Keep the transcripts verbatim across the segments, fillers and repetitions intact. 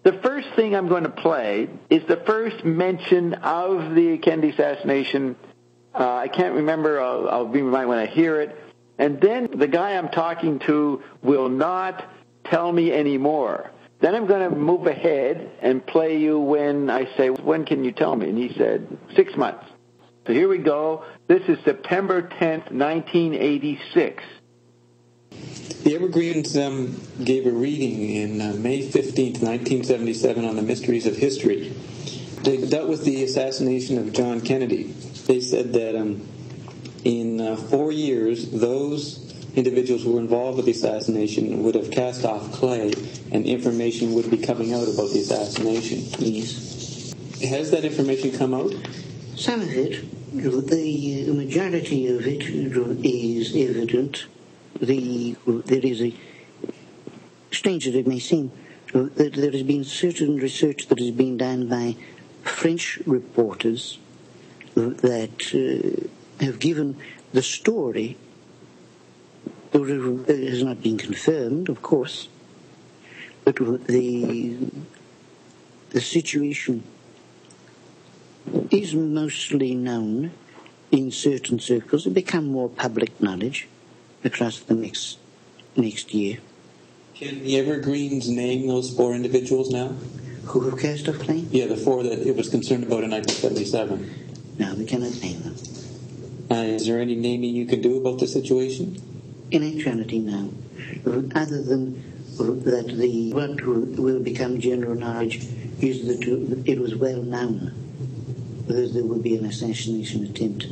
The first thing I'm going to play is the first mention of the Kennedy assassination. Uh, I can't remember. I'll, I'll be reminded when I hear it. And then the guy I'm talking to will not tell me anymore. Then I'm going to move ahead and play you when I say, when can you tell me? And he said, six months. So here we go. This is September tenth, nineteen eighty-six. The Evergreens um, gave a reading in uh, May fifteenth, nineteen seventy-seven on the Mysteries of History. They dealt with the assassination of John Kennedy. They said that um, in uh, four years, those individuals who were involved with the assassination would have cast off clay and information would be coming out about the assassination. Yes. Has that information come out? Some of it. The majority of it is evident. The, there is a, strange as it may seem, that there has been certain research that has been done by French reporters that uh, have given the story, though it has not been confirmed, of course, but the, the situation is mostly known in certain circles and become more public knowledge across the next next year. Can the Evergreens name those four individuals now? Who have cast off claim? Yeah, the four that it was concerned about in nineteen seventy-seven. No, we cannot name them. Uh, is there any naming you can do about the situation? In actuality, no. Other than that the what will become general knowledge is that it was well known that there would be an assassination attempt.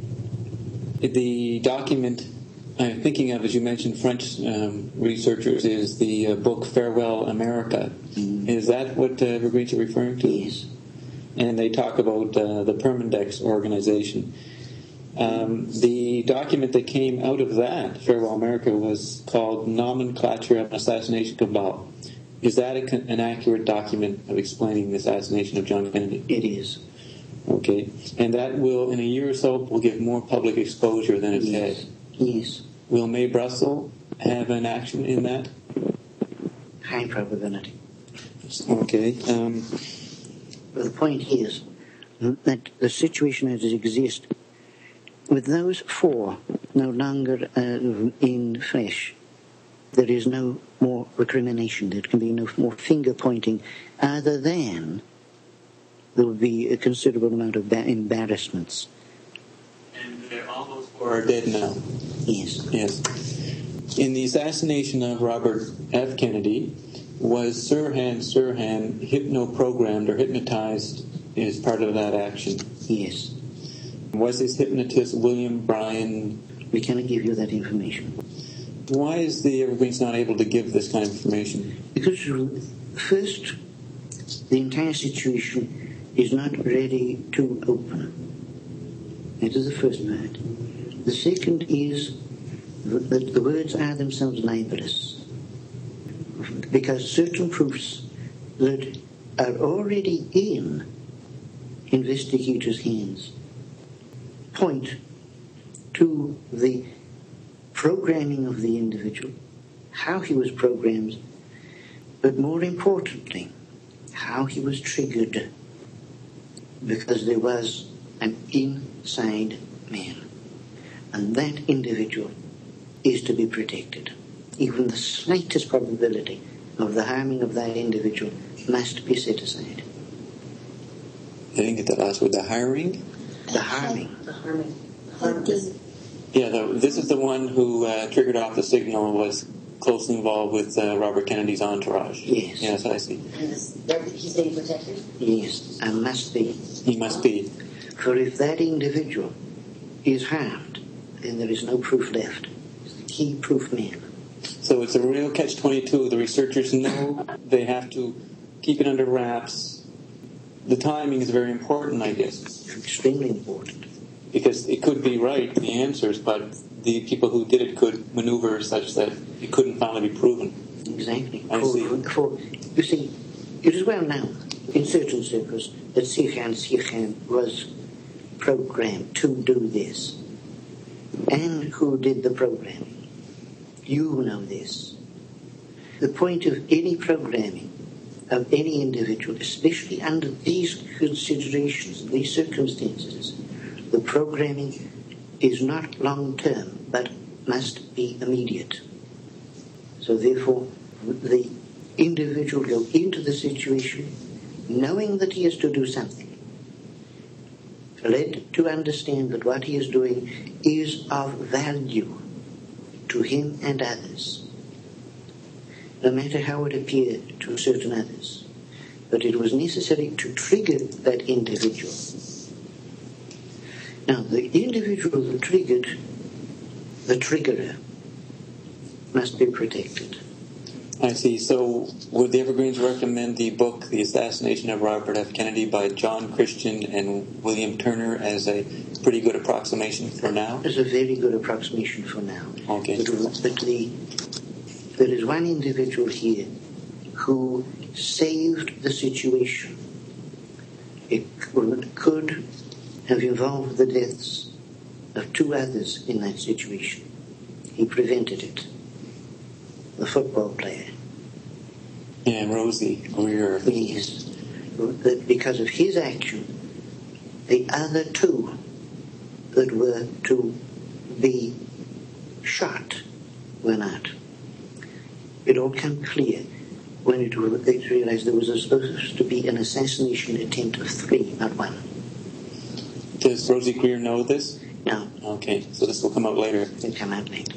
The document I'm thinking of, as you mentioned, French um, researchers, is the uh, book Farewell America. Mm. Is that what uh, Evergreens are referring to? Yes. And they talk about uh, the Permindex organization. Um, the document that came out of that, Farewell America, was called Nomenclature of Assassination Cabal. Is that a, an accurate document of explaining the assassination of John Kennedy? It is. Okay. And that will, in a year or so, will give more public exposure than it's yes. had. Yes. Will Mae Brussel have an action in that? High probability. Okay. Um, well, the point is that the situation as it exists, with those four no longer uh, in flesh, there is no more recrimination. There can be no more finger pointing, other than there will be a considerable amount of ba- embarrassments. And all those four are dead now. Yes. Yes. In the assassination of Robert F. Kennedy, was Sirhan Sirhan hypno-programmed or hypnotized as part of that action? Yes. Was his hypnotist William Bryan? We cannot give you that information. Why is the Evergreens not able to give this kind of information? Because first, the entire situation is not ready to open. That is the first part. The second is that the words are themselves libelous, because certain proofs that are already in investigators' hands point to the programming of the individual, how he was programmed, but more importantly, how he was triggered, because there was an inside man. And that individual is to be protected. Even the slightest probability of the harming of that individual must be set aside. I didn't get that last word. The hiring? The harming. The harming. Harming. Yeah, the, this is the one who uh, triggered off the signal and was closely involved with uh, Robert Kennedy's entourage. Yes. Yes, I see. And this, he's being protected? Yes, and must be. He must be. For if that individual is harmed, then there is no proof left. It's the key proof man. So it's a real catch twenty-two. The researchers know they have to keep it under wraps. The timing is very important, I guess. Extremely important. Because it could be right, the answers, but the people who did it could maneuver such that it couldn't finally be proven. Exactly. I for, see. For, you see, it is well known in certain circles that Sirhan Sirhan was programmed to do this. And who did the programming? You know this. The point of any programming of any individual, especially under these considerations, these circumstances, the programming is not long-term, but must be immediate. So therefore, the individual go into the situation knowing that he has to do something, led to understand that what he is doing is of value to him and others, no matter how it appeared to certain others. But it was necessary to trigger that individual. Now, the individual that triggered the triggerer must be protected. I see. So would the Evergreens recommend the book, The Assassination of Robert F. Kennedy by John Christian and William Turner as a pretty good approximation for now? It's a very good approximation for now. Okay. But, but the, there is one individual here who saved the situation. It could have involved the deaths of two others in that situation. He prevented it. The football player. And Rosie Greer. Yes. Because of his action, the other two that were to be shot were not. It all came clear when it was, they realized there was supposed to be an assassination attempt of three, not one. Does Rosie Greer know this? No. Okay, so this will come out later. It'll come out later.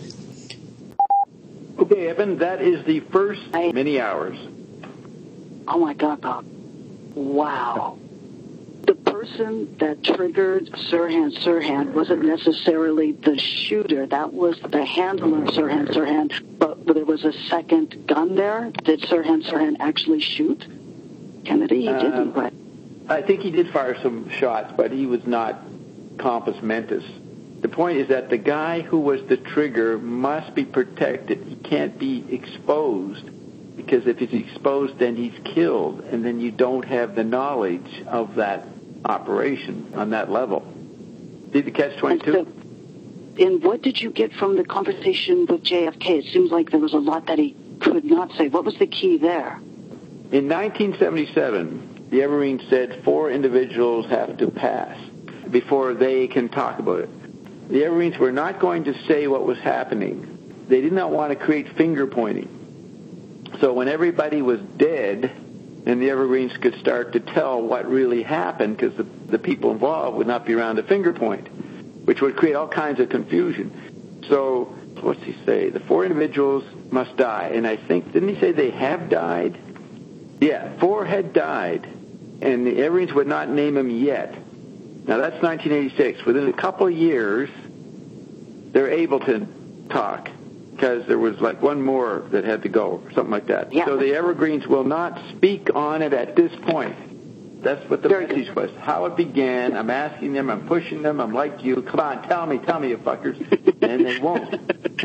Okay, Evan, that is the first many hours. Oh, my God, Bob. Wow. The person that triggered Sirhan Sirhan wasn't necessarily the shooter. That was the handler, Sirhan Sirhan. But there was a second gun there. Did Sirhan Sirhan actually shoot Kennedy? He didn't, Um, right? I think he did fire some shots, but he was not compos mentis. The point is that the guy who was the trigger must be protected. He can't be exposed, because if he's exposed, then he's killed, and then you don't have the knowledge of that operation on that level. Did you catch twenty-two? And, so, and what did you get from the conversation with J F K? It seems like there was a lot that he could not say. What was the key there? In nineteen seventy-seven, the Evergreens said four individuals have to pass before they can talk about it. The Evergreens were not going to say what was happening. They did not want to create finger-pointing. So when everybody was dead, and the Evergreens could start to tell what really happened, because the, the people involved would not be around to finger-point, which would create all kinds of confusion. So, what's he say? The four individuals must die. And I think, didn't he say they have died? Yeah, four had died, and the Evergreens would not name them yet. Now, that's nineteen eighty-six. Within a couple of years, they're able to talk, because there was like one more that had to go, or something like that. Yeah. So the Evergreens will not speak on it at this point. That's what the Very message good. was. How it began, I'm asking them, I'm pushing them, I'm like you, come on, tell me, tell me, you fuckers. And they won't.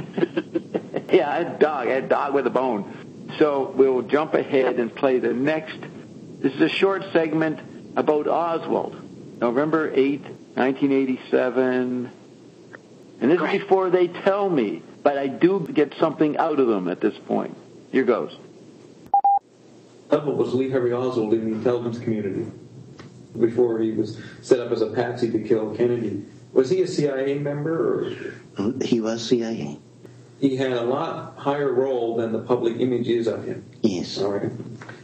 Yeah, I had a dog, I had a dog with a bone. So we'll jump ahead and play the next. This is a short segment about Oswald. November eighth, nineteen eighty-seven. And this is before they tell me, but I do get something out of them at this point. Here goes. Oswald was Lee Harvey Oswald in the intelligence community before he was set up as a patsy to kill Kennedy. Was he a C I A member? Or? He was C I A. He had a lot higher role than the public image is of him. Yes. All right.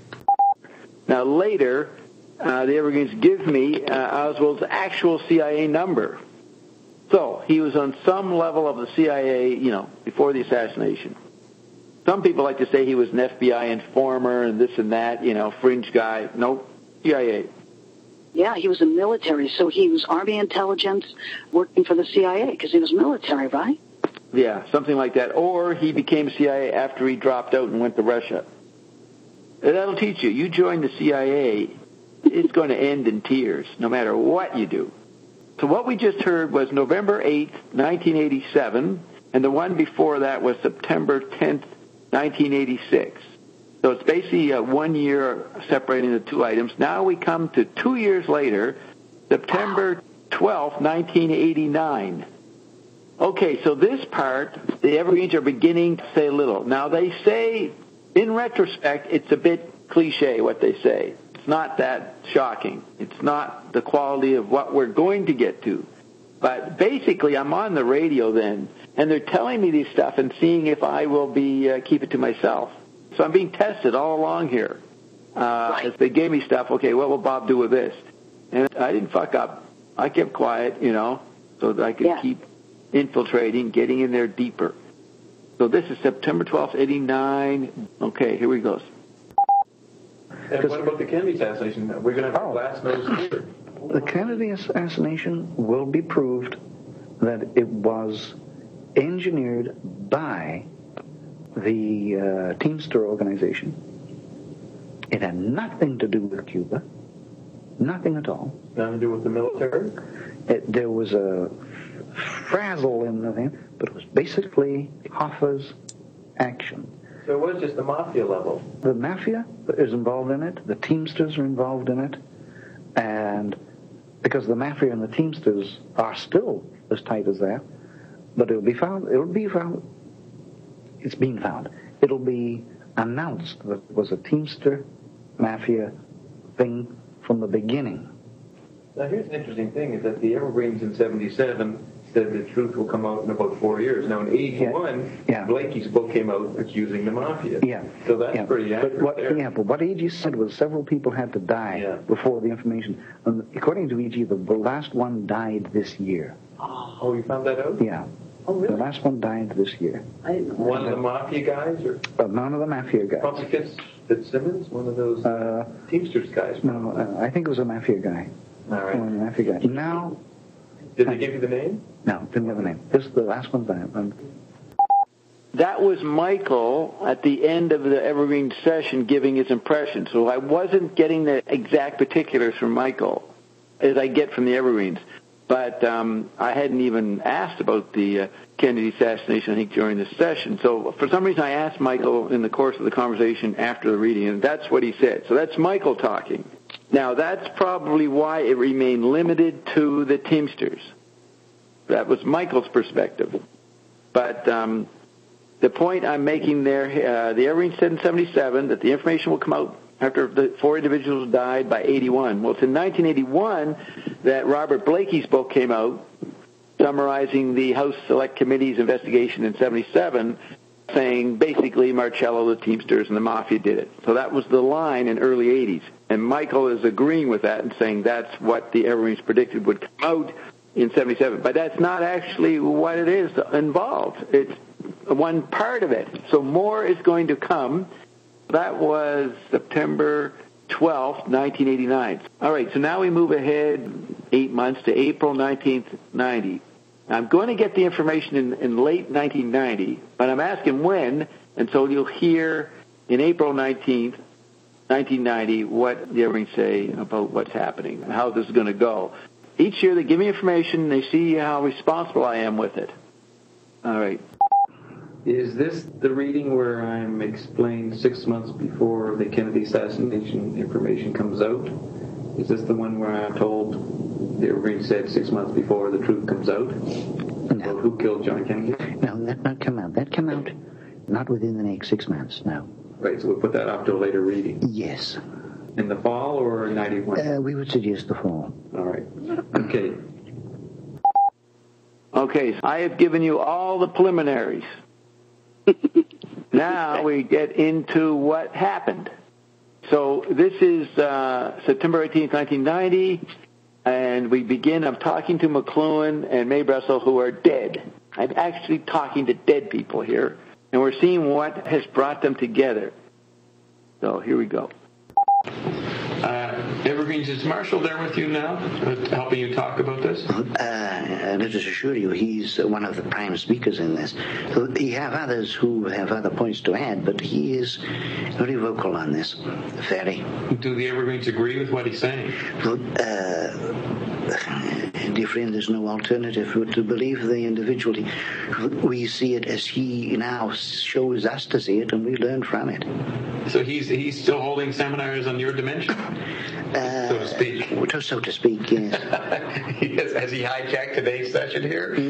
Now later, uh, the Evergreens give me uh, Oswald's actual C I A number. So he was on some level of the C I A, you know, before the assassination. Some people like to say he was an F B I informer and this and that, you know, fringe guy. Nope, C I A. Yeah, he was in military, so he was Army intelligence working for the C I A because he was military, right? Yeah, something like that. Or he became C I A after he dropped out and went to Russia. That'll teach you. You join the C I A, it's going to end in tears, no matter what you do. So what we just heard was November eighth, nineteen eighty-seven, and the one before that was September tenth, nineteen eighty-six. So it's basically uh, one year separating the two items. Now we come to two years later, September twelfth, nineteen eighty-nine. Okay, so this part, the Evergreens are beginning to say a little. Now they say in retrospect, it's a bit cliche what they say. It's not that shocking. It's not the quality of what we're going to get to. But basically, I'm on the radio then, and they're telling me this stuff and seeing if I will be uh, keep it to myself. So I'm being tested all along here. Uh, right. As they gave me stuff, okay, what will Bob do with this? And I didn't fuck up. I kept quiet, you know, so that I could yeah. keep infiltrating, getting in there deeper. So this is September twelfth, eighty-nine. Okay, here we go. And what about the Kennedy assassination? We're going to have a glass nose here. The Kennedy assassination will be proved that it was engineered by the uh, Teamster organization. It had nothing to do with Cuba. Nothing at all. Nothing to do with the military? It, there was a frazzle in the thing, but it was basically Hoffa's action. So it was just the mafia level? The mafia is involved in it. The Teamsters are involved in it. And because the mafia and the Teamsters are still as tight as that, but it'll be found, it'll be found, it's being found. It'll be announced that it was a Teamster mafia thing from the beginning. Now here's an interesting thing, is that the Evergreens in seventy-seven said the truth will come out in about four years. Now in eighty-one, yeah. Yeah. Blakey's book came out accusing the mafia. Yeah. So that's yeah. pretty accurate. But what, there. Yeah, but what E G said was several people had to die yeah. before the information. And according to E G, the last one died this year. Oh, you found that out? Yeah. Oh, really? The last one died this year. I didn't know. One of the mafia guys? Or uh, none of the mafia guys. Probably Fitz, Fitzsimmons? One of those uh, Teamsters guys? No, uh, I think it was a mafia guy. All right. One of the mafia guys. Now... Did they give you the name? No, didn't give the name. This is the last one died. Um, that was Michael at the end of the Evergreen session giving his impression. So I wasn't getting the exact particulars from Michael as I get from the Evergreens. But um, I hadn't even asked about the uh, Kennedy assassination, I think, during this session. So for some reason I asked Michael in the course of the conversation after the reading, and that's what he said. So that's Michael talking. Now, that's probably why it remained limited to the Teamsters. That was Michael's perspective. But um, the point I'm making there, uh, the Evergreen said in seventy-seven that the information will come out after the four individuals died by eighty-one. Well, it's in nineteen eighty-one that Robert Blakey's book came out, summarizing the House Select Committee's investigation in seventy-seven, saying basically Marcello, the Teamsters, and the Mafia did it. So that was the line in early eighties. And Michael is agreeing with that and saying that's what the Evergreens predicted would come out in seventy-seven. But that's not actually what it is involved. It's one part of it. So more is going to come. That was September twelfth, nineteen eighty-nine. All right, so now we move ahead eight months to April nineteenth, ninety. I'm going to get the information in, in late nineteen ninety, but I'm asking when, and so you'll hear in April nineteenth, nineteen ninety, what the Evergreens say about what's happening, how this is going to go. Each year they give me information, and they see how responsible I am with it. All right. Is this the reading where I'm explained six months before the Kennedy assassination information comes out? Is this the one where I'm told the Evergreen said six months before the truth comes out? No. About who killed John Kennedy? No, that not come out. That come out not within the next six months, no. Right, so we'll put that off to a later reading. Yes. In the fall or ninety-one? Uh, we would suggest the fall. All right. Okay. Okay, so I have given you all the preliminaries. Now we get into what happened. So this is uh, September eighteenth, nineteen ninety, and we begin, I'm talking to McLuhan and Mae Brussel, who are dead. I'm actually talking to dead people here, and we're seeing what has brought them together. So here we go. Uh, Evergreens, is Marshall there with you now, uh, helping you talk about this? Uh, let us assure you, he's one of the prime speakers in this. So you have others who have other points to add, but he is very vocal on this. Very. Do the Evergreens agree with what he's saying? Well, uh, dear friend, there's no alternative but to believe the individual. We see it as he now shows us to see it, and we learn from it. So he's he's still holding seminars on your dimension, uh, so to speak. So to speak, yes. Has he hijacked today's session here? Mm,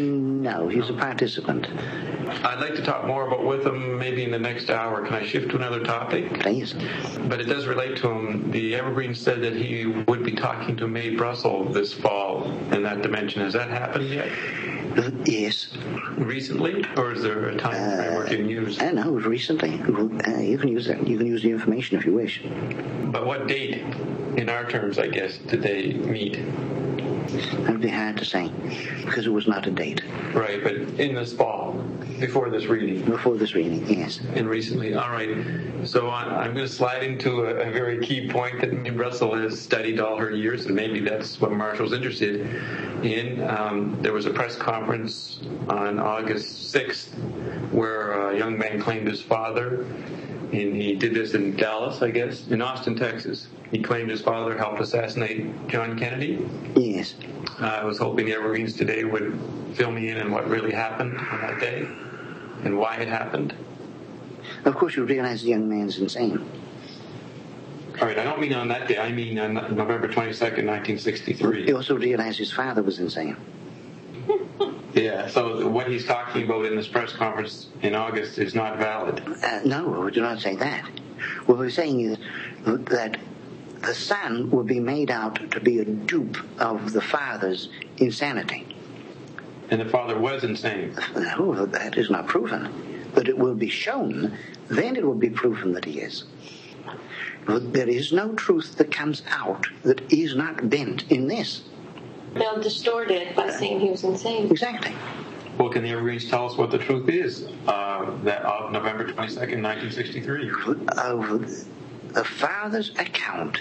No, he's a participant. I'd like to talk more about Witham maybe in the next hour. Can I shift to another topic? Please. But it does relate to him. The Evergreen said that he would be talking to Mae Brussell this fall in that dimension. Has that happened yet? Uh, yes. Recently? Or is there a time Uh, framework you can use? I know, recently. Uh, you can use that. You can use the information if you wish. But what date, in our terms, I guess, did they meet? That would be hard to say, because it was not a date. Right, but in this fall, before this reading. Before this reading, yes. And recently, all right. So I- I'm going to slide into a, a very key point that Mae Brussell has studied all her years, and maybe that's what Marshall's interested in. Um, there was a press conference on August sixth where a young man claimed his father, and he did this in Dallas, I guess, in Austin, Texas. He claimed his father helped assassinate John Kennedy. Yes. Uh, I was hoping the Evergreens today would fill me in on what really happened on that day and why it happened. Of course, you realize the young man's insane. All right, I don't mean on that day. I mean on November twenty-second, nineteen sixty-three. You also realize his father was insane. Yeah, so what he's talking about in this press conference in August is not valid. Uh, no, we do not say that. What we're saying is that the son will be made out to be a dupe of the father's insanity. And the father was insane. No, that is not proven. But it will be shown, then it will be proven that he is. But there is no truth that comes out that is not bent in this. They'll distort it by saying he was insane. Exactly. Well, can the Evergreens tell us what the truth is uh, that of November twenty-second, nineteen sixty-three? Of the father's account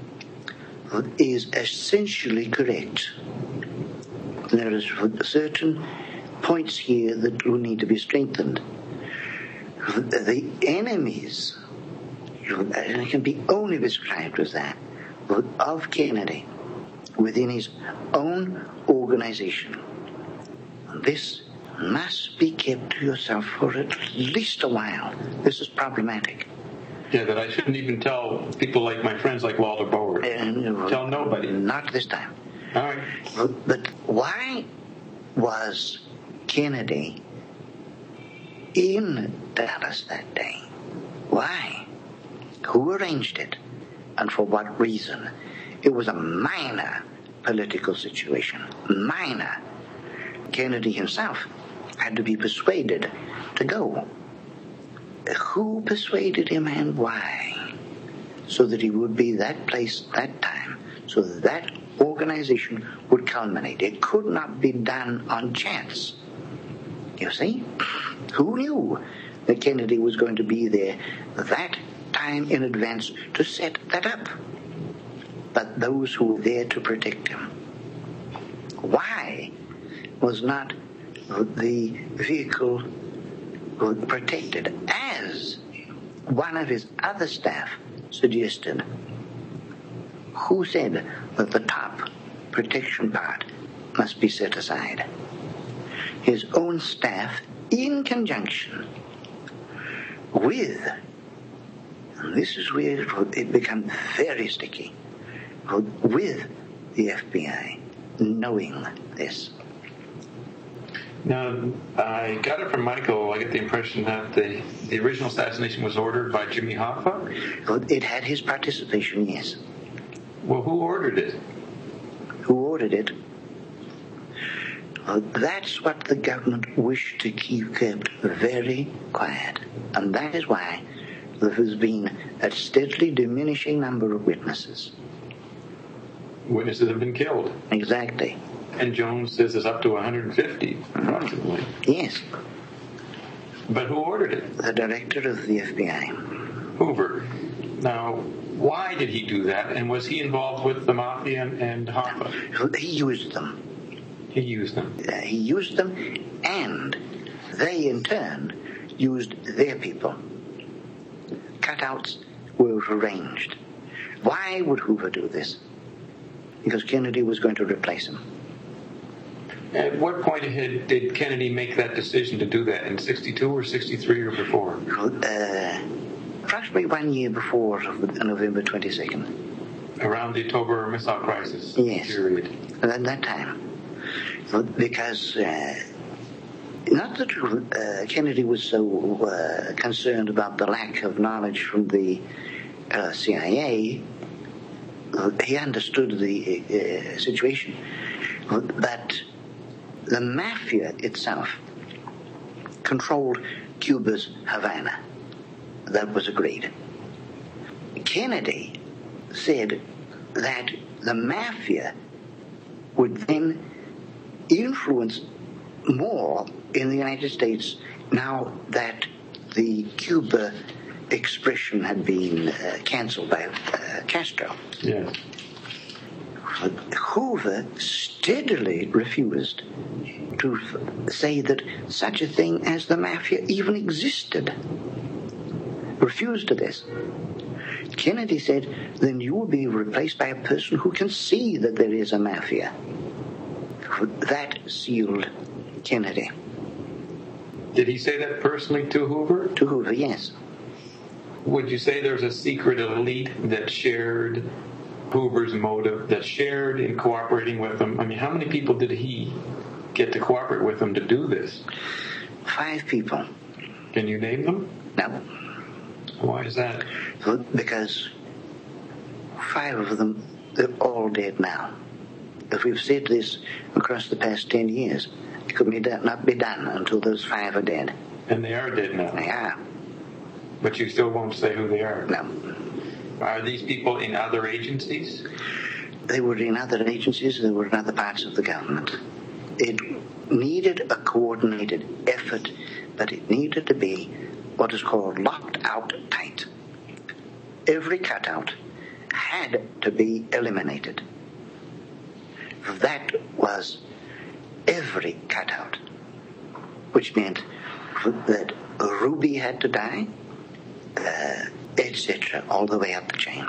is essentially correct. There is certain points here that will need to be strengthened. The enemies, and it can be only described as that, of Kennedy within his own organization. This must be kept to yourself for at least a while. This is problematic. Yeah, that I shouldn't even tell people like my friends like Walter Bower. Uh, Tell nobody. Not this time. All right. But, but why was Kennedy in Dallas that day? Why? Who arranged it? And for what reason? It was a minor political situation. Minor. Kennedy himself had to be persuaded to go. Who persuaded him and why? So that he would be that place, that time, so that that organization would culminate. It could not be done on chance. You see? Who knew that Kennedy was going to be there that time in advance to set that up? But those who were there to protect him. Why was not the vehicle protected, as one of his other staff suggested? Who said that the top protection part must be set aside? His own staff, in conjunction with, and this is where it becomes very sticky, with the F B I, knowing this. Now, I got it from Michael. I get the impression that the, the original assassination was ordered by Jimmy Hoffa. It had his participation, yes. Well, who ordered it? Who ordered it? Well, that's what the government wished to keep kept very quiet. And that is why there has been a steadily diminishing number of witnesses. Witnesses have been killed. Exactly. And Jones says it's up to one hundred fifty, approximately. Yes. But who ordered it? The director of the F B I. Hoover. Now, why did he do that? And was he involved with the Mafia and, and Hoffa? He used them. He used them. Uh, he used them, and they, in turn, used their people. Cutouts were arranged. Why would Hoover do this? Because Kennedy was going to replace him. At what point ahead did Kennedy make that decision to do that? In sixty-two or sixty-three or before? Uh, approximately one year before November twenty-second. Around the October Missile Crisis yes. period. At that time. Because uh, Not that uh, Kennedy was so uh, concerned about the lack of knowledge from the uh, C I A. Uh, he understood the uh, situation, that the mafia itself controlled Cuba's Havana. That was agreed. Kennedy said that the mafia would then influence more in the United States now that the Cuba expression had been uh, canceled by uh, Castro. Yeah. Hoover steadily refused to say that such a thing as the mafia even existed. Refused to this. Kennedy said, then you will be replaced by a person who can see that there is a mafia. That sealed Kennedy. Did he say that personally to Hoover? To Hoover, yes. Would you say there's a secret elite that shared Hoover's motive, that shared in cooperating with him? I mean, how many people did he get to cooperate with him to do this? Five people. Can you name them? No. Why is that? Because five of them, they're all dead now. If we've said this across the past ten years, it could be done, not be done until those five are dead. And they are dead now? They are. But you still won't say who they are? No. Are these people in other agencies? They were in other agencies, they were in other parts of the government. It needed a coordinated effort, but it needed to be what is called locked out tight. Every cutout had to be eliminated. That was every cutout, which meant that Ruby had to die, uh, et cetera, all the way up the chain.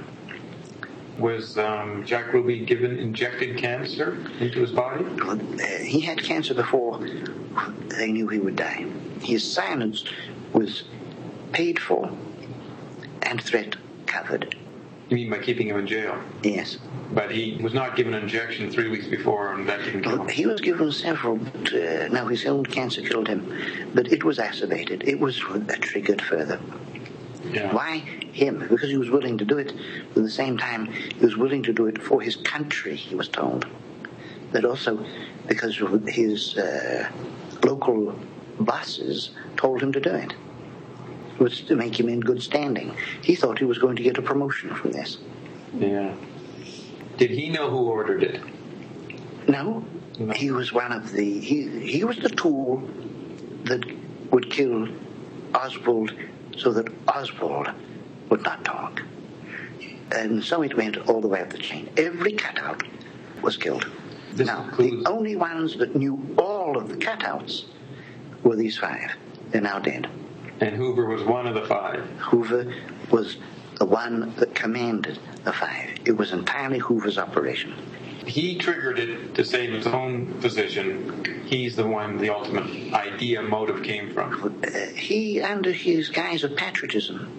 Was um, Jack Ruby given injected cancer into his body? Uh, he had cancer before they knew he would die. His silence was paid for and threat covered. You mean by keeping him in jail? Yes. But he was not given an injection three weeks before, and that didn't kill him? He was given several, but uh, no, his own cancer killed him. But it was exacerbated. It was uh, triggered further. Yeah. Why him? Because he was willing to do it. But at the same time, he was willing to do it for his country, he was told. But also because his uh, local bosses told him to do it. It was to make him in good standing. He thought he was going to get a promotion from this. Yeah. Did he know who ordered it? No. No. He was one of the... He, he was the tool that would kill Oswald so that Oswald would not talk. And so it went all the way up the chain. Every cutout was killed. This now, includes... the only ones that knew all of the cutouts were these five. They're now dead. And Hoover was one of the five. Hoover was the one that commanded the five. It was entirely Hoover's operation. He triggered it to save his own position. He's the one the ultimate idea, motive came from. Uh, he, under his guise of patriotism,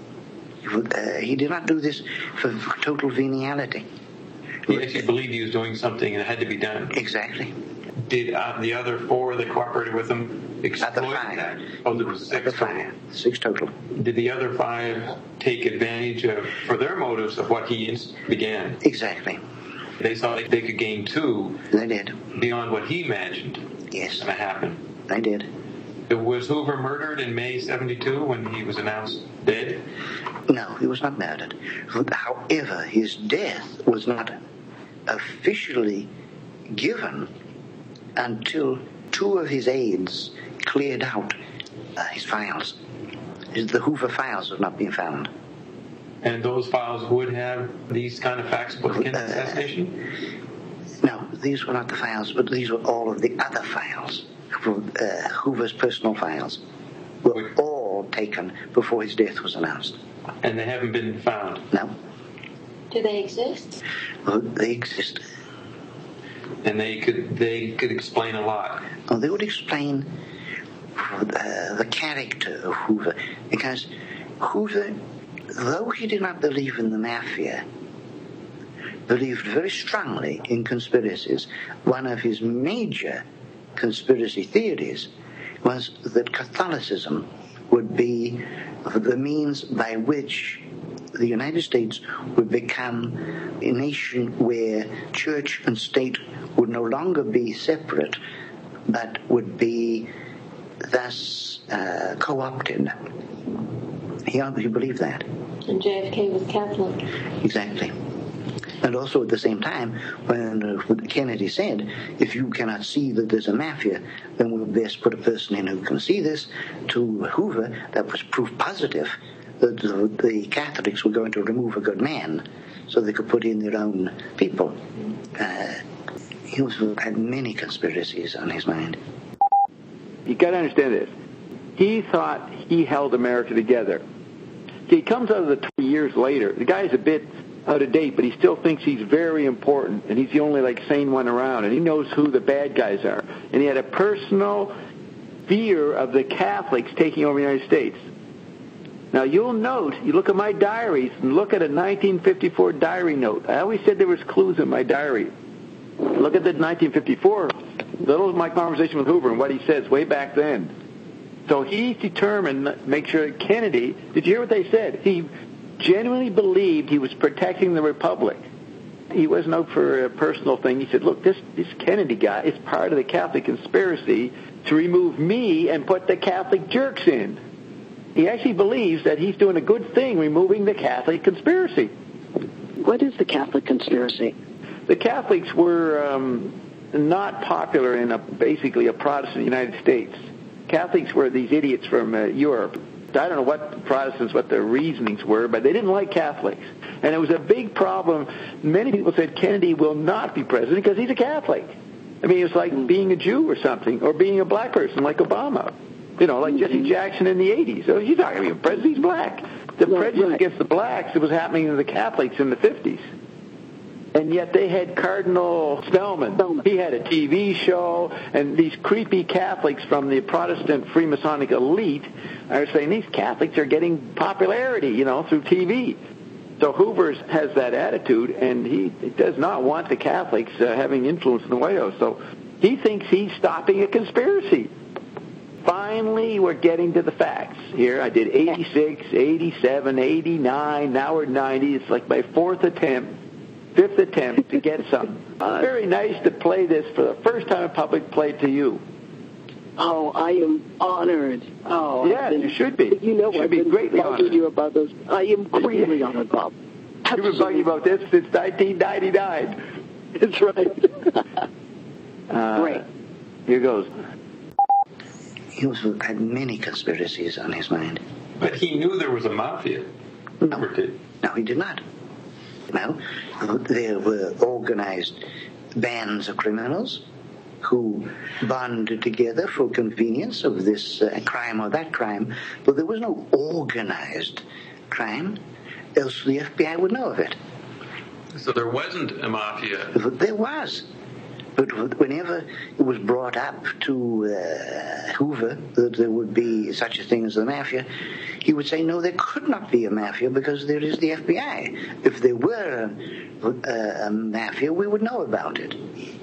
uh, he did not do this for total venality. He actually believed he was doing something that had to be done. Exactly. Did uh, the other four that cooperated with him exploit Other five. that? Oh, there was six Other five. Six total. Did the other five take advantage of, for their motives, of what he ins- began? Exactly. They saw they, they could gain two They did. beyond what he imagined Yes, was going to happen. they did. Was Hoover murdered in May seventy-two when he was announced dead? No, he was not murdered. However, his death was not officially given until two of his aides cleared out uh, his files. The Hoover files have not been found. And those files would have these kind of facts about the Kennedy assassination? No, these were not the files, but these were all of the other files. Uh, Hoover's personal files were all taken before his death was announced. And they haven't been found? No. Do they exist? Well, they exist. And they could they could explain a lot. Well, they would explain uh, the character of Hoover, because Hoover, though he did not believe in the mafia, believed very strongly in conspiracies. One of his major conspiracy theories was that Catholicism would be the means by which the United States would become a nation where church and state would no longer be separate, but would be thus uh, co-opted. He, he believed that. And J F K was Catholic. Exactly. And also at the same time, when uh, Kennedy said, if you cannot see that there's a mafia, then we'll best put a person in who can see this, to Hoover, that was proof positive that the, the Catholics were going to remove a good man so they could put in their own people. Uh, he was, had many conspiracies on his mind. You got to understand this. He thought he held America together. He comes out of the twenty years later. The guy's a bit out of date, but he still thinks he's very important, and he's the only like sane one around, and he knows who the bad guys are. And he had a personal fear of the Catholics taking over the United States. Now, you'll note, you look at my diaries and look at a nineteen fifty-four diary note. I always said there was clues in my diary. Look at the nineteen fifty-four, little my conversation with Hoover and what he says way back then. So he's determined to make sure that Kennedy, did you hear what they said? He genuinely believed he was protecting the Republic. He wasn't out for a personal thing. He said, look, this, this Kennedy guy is part of the Catholic conspiracy to remove me and put the Catholic jerks in. He actually believes that he's doing a good thing removing the Catholic conspiracy. What is the Catholic conspiracy? The Catholics were um, not popular in a, basically a Protestant United States. Catholics were these idiots from uh, Europe. I don't know what Protestants, what their reasonings were, but they didn't like Catholics. And it was a big problem. Many people said Kennedy will not be president because he's a Catholic. I mean, it was like being a Jew or something, or being a black person like Obama. You know, like Jesse Jackson in the eighties. So he's not going to be a president, he's black. The prejudice against the blacks, it was happening to the Catholics in the fifties. And yet they had Cardinal Spellman. He had a T V show, and these creepy Catholics from the Protestant Freemasonic elite are saying these Catholics are getting popularity, you know, through T V. So Hoover has that attitude, and he does not want the Catholics uh, having influence in the White House. So he thinks he's stopping a conspiracy. Finally, we're getting to the facts. Here, I did eighty-six, eighty-seven, eighty-nine, now we're ninety. It's like my fourth attempt. Fifth attempt to get some. Uh, very nice to play this for the first time in public play to you. Oh, I am honored. Oh, yeah, been, you should be. You know, you I've been greatly honored. You about this. I am greatly honored, Bob. You've been bugging about this since nineteen ninety-nine. That's right. uh, Great. Here goes. He also had many conspiracies on his mind. But he knew there was a mafia. No, did. no, he did not. No, there were organized bands of criminals who bonded together for convenience of this uh, crime or that crime, but there was no organized crime, else the F B I would know of it. So there wasn't a mafia? There was. But whenever it was brought up to uh, Hoover that there would be such a thing as the mafia, he would say, no, there could not be a mafia because there is the F B I. If there were a, a, a mafia, we would know about it.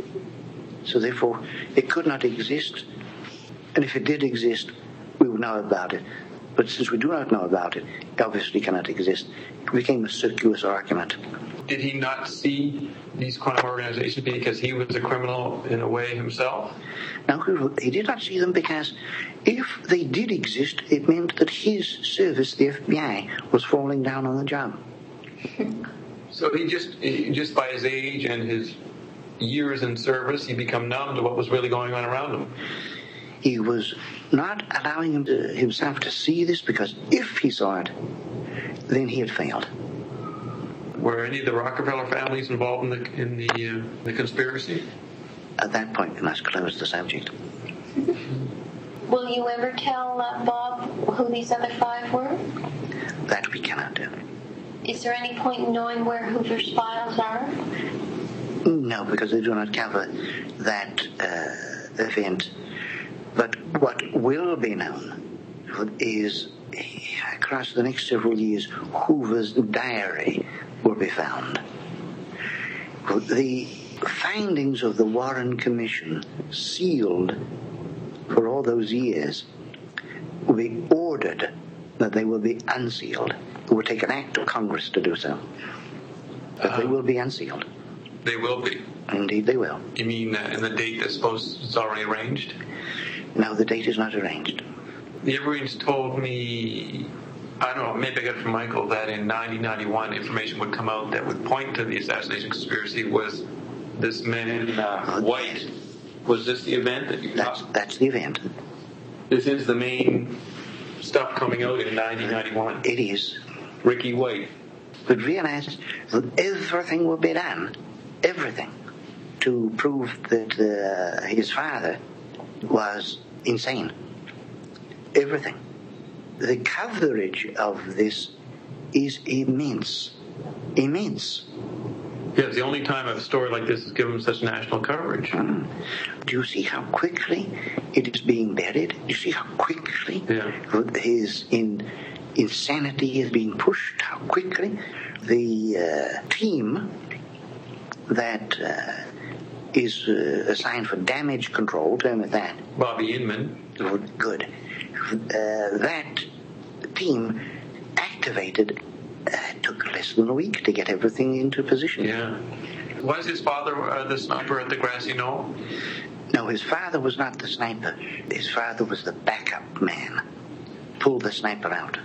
So therefore, it could not exist. And if it did exist, we would know about it. But since we do not know about it, it obviously cannot exist. It became a circuitous argument. Did he not see these crime organizations because he was a criminal in a way himself? Now, he did not see them because if they did exist, it meant that his service, the F B I, was falling down on the job. So he just, he, just by his age and his years in service, he became numb to what was really going on around him. He was not allowing him to, himself to see this because if he saw it, then he had failed. Were any of the Rockefeller families involved in the in the, uh, the conspiracy? At that point, we must close the subject. Will you ever tell uh, Bob who these other five were? That we cannot do. Is there any point in knowing where Hoover's files are? No, because they do not cover that uh, event. But what will be known is, across the next several years, Hoover's diary will be found. The findings of the Warren Commission sealed for all those years, will be ordered that they will be unsealed. It will take an act of Congress to do so. But they will be unsealed. They will be. Indeed, they will. You mean uh, in the date that's supposed it's already arranged? No, the date is not arranged. The Evergreens told me, I don't know, maybe I got it from Michael, that in nineteen ninety-one information would come out that would point to the assassination conspiracy. Was this man uh, White? Was this the event that you That's, talked? that's the event. This is the main stuff coming out in nineteen ninety-one. It is. Ricky White. But realize that everything will be done, everything, to prove that uh, his father was insane. Everything. The coverage of this is immense. Immense. Yeah, it's the only time a story like this is given such national coverage. Mm. Do you see how quickly it is being buried? Do you see how quickly Yeah. his in, insanity is being pushed? How quickly the uh, team that uh, is uh, assigned for damage control, term it that. Bobby Inman. Good. good. Uh, that team activated. Uh, took less than a week to get everything into position. Yeah. Was his father uh, the sniper at the grassy knoll? No, his father was not the sniper. His father was the backup man. Pulled the sniper out.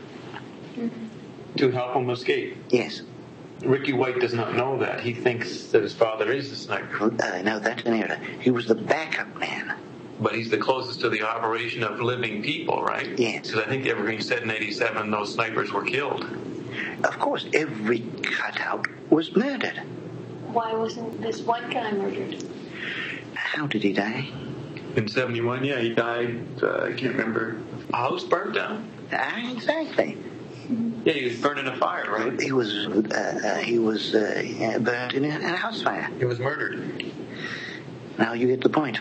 To help him escape. Yes. Ricky White does not know that. He thinks that his father is the sniper. Uh, no, that's an error. He was the backup man. But he's the closest to the operation of living people, right? Yes. Because I think the Evergreen said in eighty-seven those snipers were killed. Of course, every cutout was murdered. Why wasn't this one guy murdered? How did he die? In seventy-one, yeah, he died, uh, I can't remember. A house burned down? Ah, exactly. Yeah, he was burned in a fire, right? He was uh, uh, he was uh, burnt in a, in a house fire. He was murdered. Now you get the point.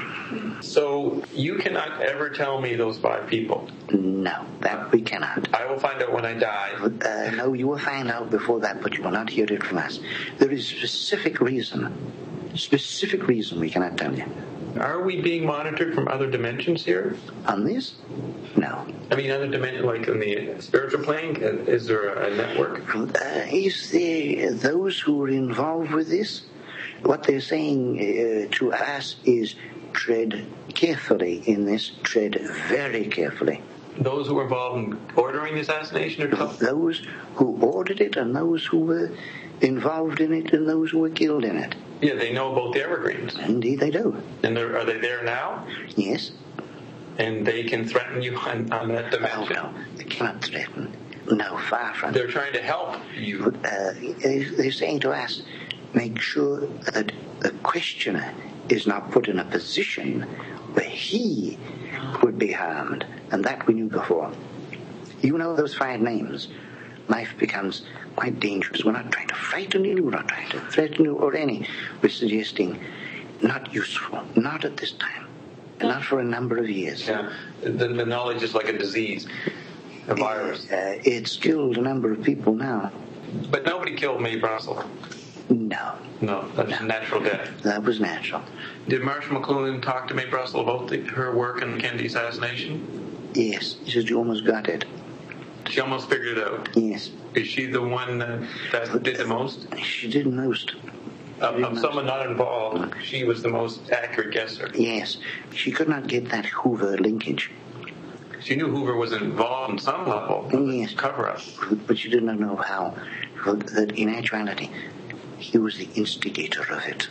So you cannot ever tell me those five people. No, that we cannot. I will find out when I die. Uh, no, you will find out before that, but you will not hear it from us. There is specific reason, specific reason we cannot tell you. Are we being monitored from other dimensions here? On this? No. I mean, other dimension, like in the spiritual plane? Is there a network? Uh, is there those who are involved with this? What they're saying uh, to us is tread carefully in this, tread very carefully. Those who were involved in ordering the assassination or something? Those who ordered it and those who were involved in it and those who were killed in it. Yeah, they know about the Evergreens. Indeed they do. And are they there now? Yes. And they can threaten you on, on that Oh, dimension? no, they cannot threaten. No, far from it. They're trying to help you. Uh, they're saying to us, make sure that the questioner is not put in a position where he would be harmed. And that we knew before. You know those five names. Life becomes quite dangerous. We're not trying to frighten you. We're not trying to threaten you or any. We're suggesting not useful. Not at this time. And not for a number of years. Yeah, the, the knowledge is like a disease, a virus. Uh, it's killed a number of people now. But nobody killed Mae Brussel. No. No, that's No. natural death. That was natural. Did Marshall McLuhan talk to Mae Brussel about the, her work in the Kennedy assassination? Yes. He says you almost got it. She almost figured it out. Yes. Is she the one that, that did the most? She did most. Of, of someone not involved, she was the most accurate guesser. Yes. She could not get that Hoover linkage. She knew Hoover was involved in some level. Yes. Cover-up. But she did not know how. That in actuality, he was the instigator of it.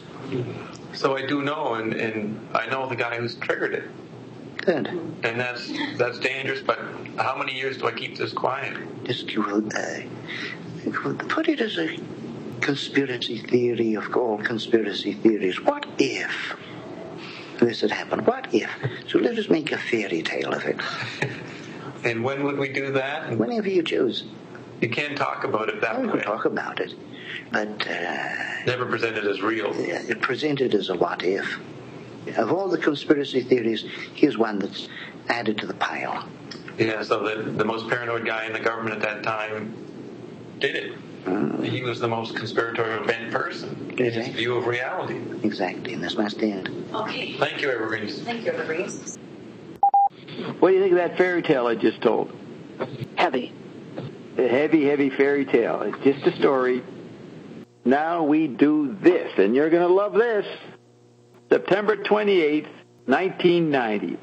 So I do know, and, and I know the guy who's triggered it. Good. And that's that's dangerous, but how many years do I keep this quiet? Just you will, uh, put it as a conspiracy theory of all conspiracy theories. What if this had happened? What if? So let us make a fairy tale of it. And when would we do that? Whenever you choose. You can't talk about it that We way. can talk about it. But uh, Never presented as real. uh, presented as a what if. Of all the conspiracy theories, here's one that's added to the pile. Yeah, so the, the most paranoid guy in the government at that time did it. Mm. He was the most conspiratorial bent person in his Exactly. view of reality. Exactly, and this must end. Okay. Thank you, Evergreens. Thank you, Evergreens. What do you think of that fairy tale I just told? Heavy. A heavy, heavy fairy tale. It's just a story. Now we do this, and you're going to love this. September twenty-eighth, nineteen ninety.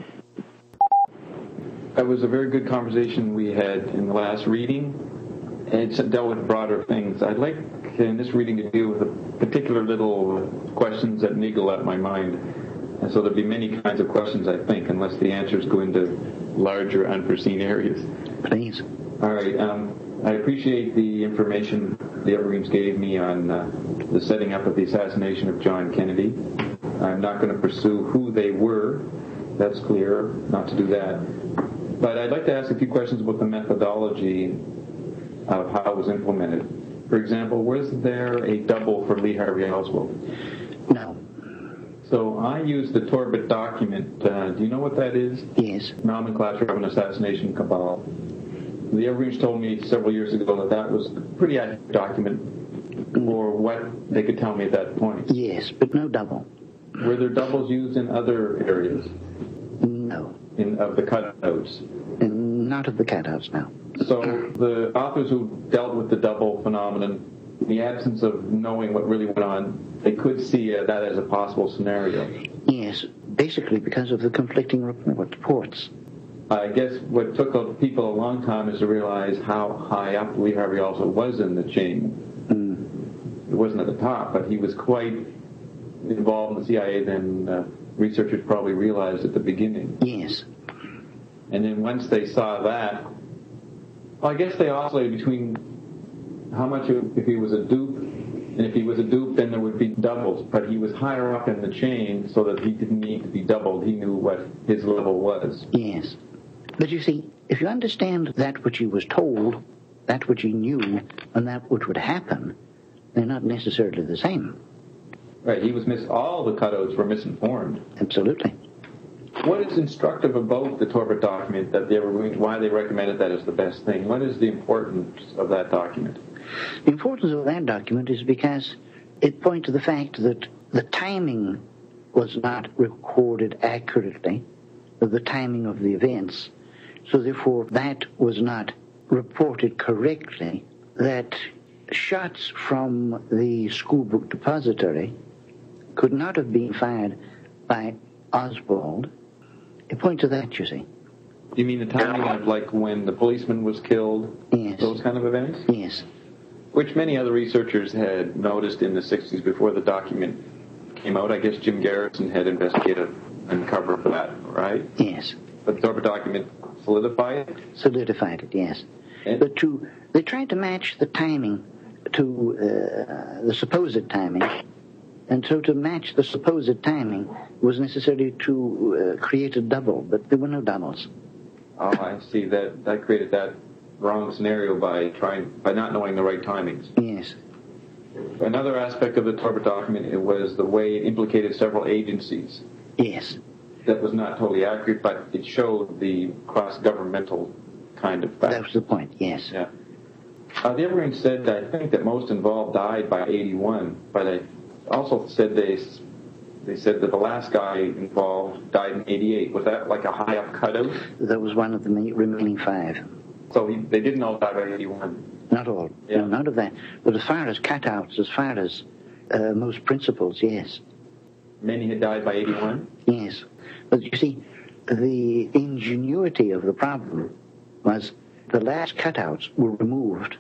That was a very good conversation we had in the last reading, and it dealt with broader things. I'd like in this reading to deal with the particular little questions that niggle at my mind. And so there'll be many kinds of questions, I think, unless the answers go into larger, unforeseen areas. Please. All right. Um, I appreciate the information the Evergreens gave me on uh, the setting up of the assassination of John Kennedy. I'm not going to pursue who they were. That's clear, not to do that. But I'd like to ask a few questions about the methodology of how it was implemented. For example, was there a double for Lee Harvey Oswald? No. So I used the Torbit document. Uh, do you know what that is? Yes. Nomenclature of an assassination cabal. The Evergreens told me several years ago that that was a pretty accurate document for what they could tell me at that point. Yes, but no double. Were there doubles used in other areas? No. In of the cutouts? Not of the cutouts, no. So the authors who dealt with the double phenomenon, in the absence of knowing what really went on, they could see uh, that as a possible scenario. Yes, basically because of the conflicting reports. I guess what took people a long time is to realize how high up Lee Harvey Oswald was in the chain. Mm. It wasn't at the top, but he was quite involved in the C I A than uh, researchers probably realized at the beginning. Yes. And then once they saw that, well, I guess they oscillated between how much if he was a dupe, and if he was a dupe, then there would be doubles. But he was higher up in the chain so that he didn't need to be doubled. He knew what his level was. Yes. But you see, if you understand that which he was told, that which he knew, and that which would happen, they're not necessarily the same. Right, he was mis- all the cutouts were misinformed. Absolutely. What is instructive about the Torbit document that they were, why they recommended that as the best thing? What is the importance of that document? The importance of that document is because it points to the fact that the timing was not recorded accurately, the timing of the events. So therefore, that was not reported correctly, that shots from the schoolbook depository could not have been fired by Oswald. It points to that, you see. You mean the timing of, like, when the policeman was killed? Yes. Those kind of events? Yes. Which many other researchers had noticed in the sixties before the document came out. I guess Jim Garrison had investigated and covered that, right? Yes. But the Torbit document solidified it? Solidified it, yes. And but to they tried to match the timing to uh, the supposed timing, and so to match the supposed timing was necessary to uh, create a double, but there were no doubles. Oh, I see. That that created that wrong scenario by trying by not knowing the right timings. Yes. Another aspect of the Torbit document it was the way it implicated several agencies. Yes. That was not totally accurate, but it showed the cross-governmental kind of fact. That was the point, yes. Yeah. Uh, the Evergreens said, I think, that most involved died by eighty-one, but I also said they they said that the last guy involved died in eighty-eight. Was that like a high-up cutout? That was one of the remaining five. So he, they didn't all die by eighty-one? Not all. Yeah. No, none of that. But as far as cutouts, as far as uh, most principles, yes. Many had died by eighty-one? Yes. But you see, the ingenuity of the problem was the last cutouts were removed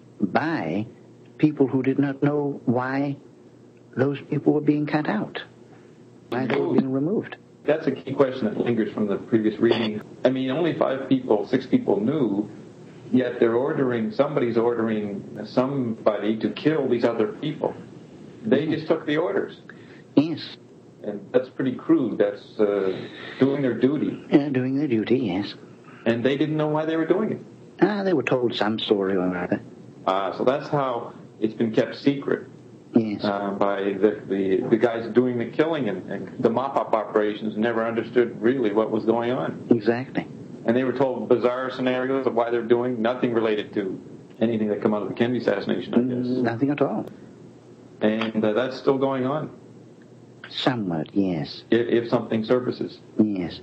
by people who did not know why those people were being cut out, why they were being removed. That's a key question that lingers from the previous reading. I mean, only five people, six people knew, yet they're ordering, somebody's ordering somebody to kill these other people. They just took the orders. Yes. And that's pretty crude. That's uh, doing their duty. Uh, doing their duty, yes. And they didn't know why they were doing it. Ah, they were told some story or other. Ah, so that's how it's been kept secret. Yes. Uh, by the, the the guys doing the killing, and, and the mop-up operations never understood really what was going on. Exactly. And they were told bizarre scenarios of why they're doing nothing related to anything that come out of the Kennedy assassination, I guess. Nothing at all. And uh, that's still going on. Somewhat, yes. If, if something surfaces. Yes.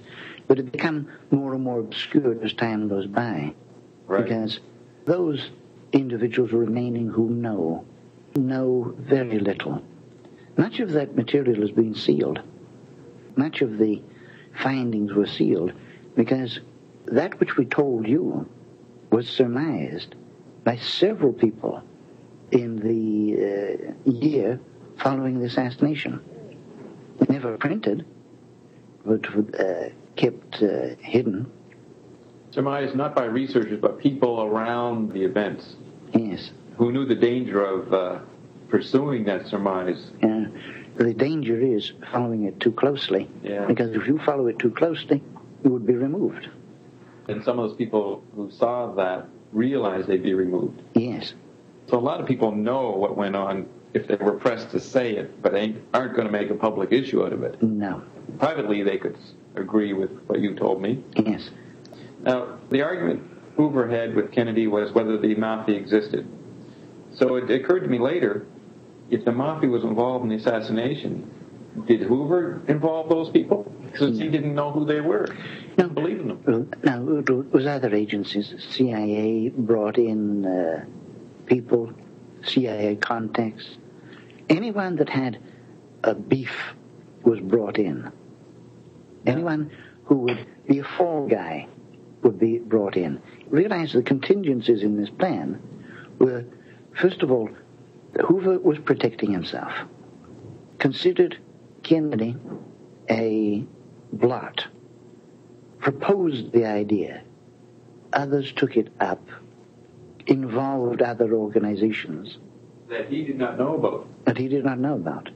but it become more and more obscure as time goes by. Right. Because those individuals remaining who know, know very little. Much of that material has been sealed. Much of the findings were sealed because that which we told you was surmised by several people in the uh, year following the assassination. Never printed, but uh, kept uh, hidden. Surmised not by researchers, but people around the events. Yes. Who knew the danger of uh, pursuing that surmise. Uh, the danger is following it too closely. Yeah. Because if you follow it too closely, you would be removed. And some of those people who saw that realized they'd be removed. Yes. So a lot of people know what went on if they were pressed to say it, but they aren't going to make a public issue out of it. No. Privately, they could agree with what you told me. Yes. Now, the argument Hoover had with Kennedy was whether the Mafia existed. So it occurred to me later, if the Mafia was involved in the assassination, did Hoover involve those people? Because he didn't know who they were. He No. didn't believe in them. Well, no, it was other agencies. C I A brought in uh, people, C I A contacts. Anyone that had a beef was brought in. Anyone who would be a fall guy would be brought in. Realize the contingencies in this plan were, first of all, Hoover was protecting himself. Considered Kennedy a blot. Proposed the idea. Others took it up. Involved other organizations. That he did not know about. That he did not know about.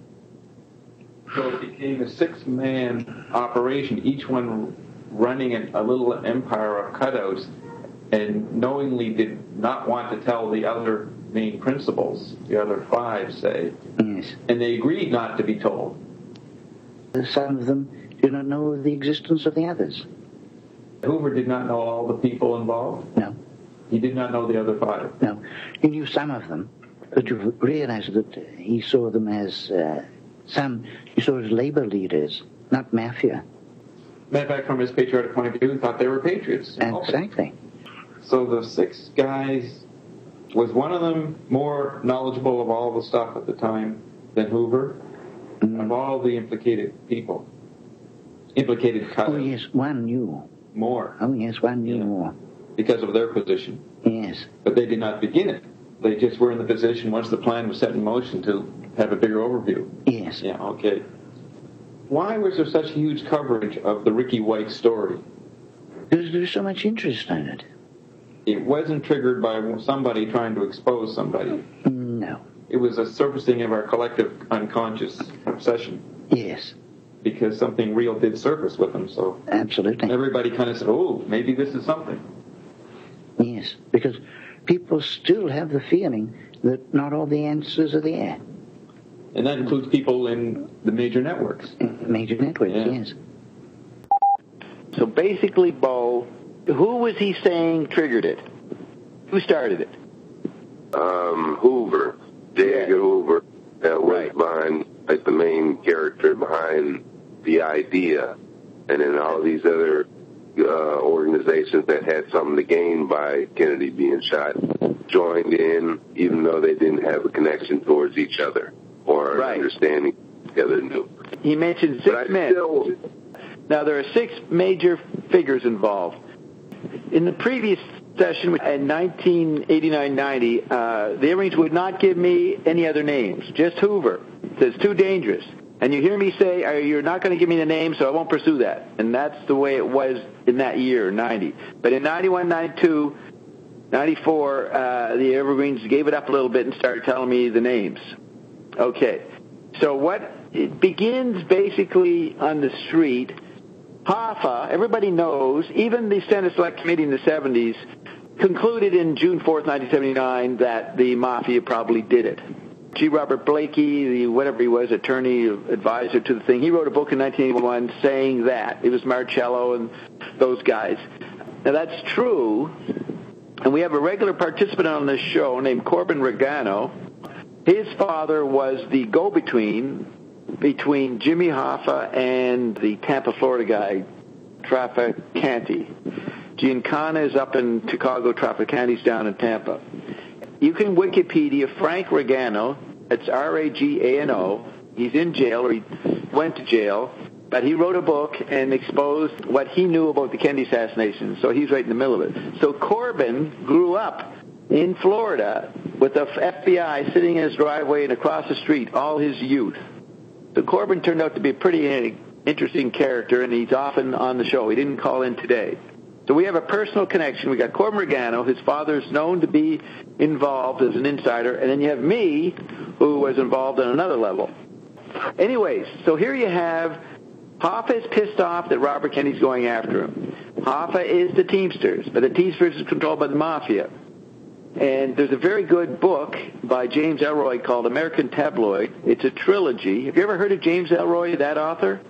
So it became a six-man operation, each one running a little empire of cutouts, and knowingly did not want to tell the other main principals, the other five, say. Yes. And they agreed not to be told. Some of them did not know the existence of the others. Hoover did not know all the people involved? No. He did not know the other five? No. He knew some of them, but you realize that he saw them as uh, some, he saw as labor leaders, not mafia. Matter of fact, from his patriotic point of view, he thought they were patriots. Exactly. So the six guys, was one of them more knowledgeable of all the stuff at the time than Hoover? Mm. Of all the implicated people? Implicated cousins? Oh, yes, one knew. More? Oh, yes, one knew yeah. more. Because of their position? Yes. But they did not begin it. They just were in the position once the plan was set in motion to have a bigger overview. Yes. Yeah, okay. Why was there such huge coverage of the Ricky White story? Because there's so much interest in it. It wasn't triggered by somebody trying to expose somebody. No. It was a surfacing of our collective unconscious obsession. Yes. Because something real did surface with them, so... Absolutely. Everybody kind of said, oh, maybe this is something. Yes, because people still have the feeling that not all the answers are there. And that includes people in the major networks. Major networks, yeah. Yes. So basically, Bo, who was he saying triggered it? Who started it? Um, Hoover. J. Edgar Hoover uh, was right. behind, like, the main character behind the idea. And then all these other uh, organizations that had something to gain by Kennedy being shot joined in, even though they didn't have a connection towards each other or right. understanding together knew. He mentioned six men. Still... Now, there are six major figures involved. In the previous session in nineteen eighty-nine ninety, uh, the Marines would not give me any other names, just Hoover. It's too dangerous. And you hear me say, oh, you're not going to give me the name, so I won't pursue that. And that's the way it was in that year, ninety. But in ninety-one, ninety-two, ninety-four, uh, the Evergreens gave it up a little bit and started telling me the names. Okay. So what it begins basically on the street. Hoffa, everybody knows, even the Senate Select Committee in the seventies concluded in June fourth, nineteen seventy-nine, that the Mafia probably did it. G. Robert Blakey, the whatever he was, attorney, advisor to the thing, he wrote a book in nineteen eighty-one saying that. It was Marcello and those guys. Now, that's true, and we have a regular participant on this show named Corbin Regano. His father was the go-between between Jimmy Hoffa and the Tampa, Florida guy, Trafficante. Giancana is up in Chicago, Trafficante's down in Tampa. You can Wikipedia Frank Regano. It's R A G A N O. He's in jail, or he went to jail, but he wrote a book and exposed what he knew about the Kennedy assassination, so he's right in the middle of it. So Corbin grew up in Florida with the F B I sitting in his driveway and across the street all his youth. So Corbin turned out to be a pretty interesting character, and he's often on the show. He didn't call in today. So we have a personal connection. We got Corbin Regano. His father's known to be involved as an insider. And then you have me, who was involved on another level. Anyways, so here you have Hoffa is pissed off that Robert Kennedy's going after him. Hoffa is the Teamsters, but the Teamsters is controlled by the Mafia. And there's a very good book by James Ellroy called American Tabloid. It's a trilogy. Have you ever heard of James Ellroy, that author?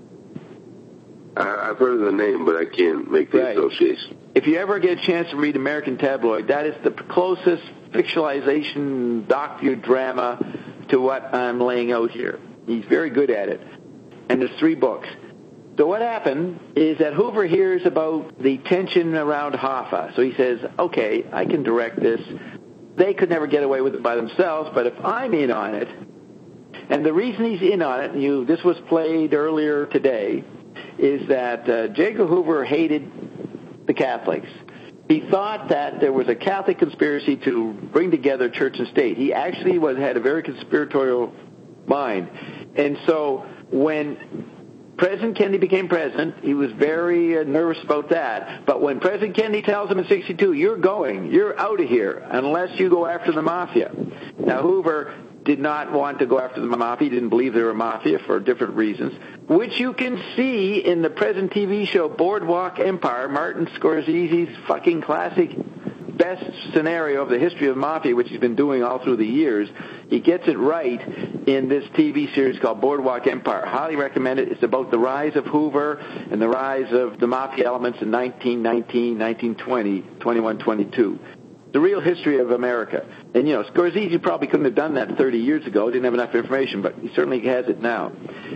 I've heard of the name, but I can't make the right. association. If you ever get a chance to read American Tabloid, that is the closest fictionalization docudrama to what I'm laying out here. He's very good at it. And there's three books. So what happened is that Hoover hears about the tension around Hoffa. So he says, okay, I can direct this. They could never get away with it by themselves, but if I'm in on it, and the reason he's in on it, and you, this was played earlier today, is that uh, J. Edgar Hoover hated the Catholics. He thought that there was a Catholic conspiracy to bring together church and state. He actually was had a very conspiratorial mind. And so when President Kennedy became president, he was very uh, nervous about that. But when President Kennedy tells him in sixty-two, you're going, you're out of here, unless you go after the Mafia. Now, Hoover did not want to go after the Mafia. He didn't believe they were Mafia for different reasons, which you can see in the present T V show Boardwalk Empire, Martin Scorsese's fucking classic best scenario of the history of Mafia, which he's been doing all through the years. He gets it right in this T V series called Boardwalk Empire. Highly recommend it. It's about the rise of Hoover and the rise of the Mafia elements in nineteen nineteen, nineteen twenty, twenty-one, twenty-two. The real history of America. And, you know, Scorsese probably couldn't have done that thirty years ago. Didn't have enough information, but he certainly has it now.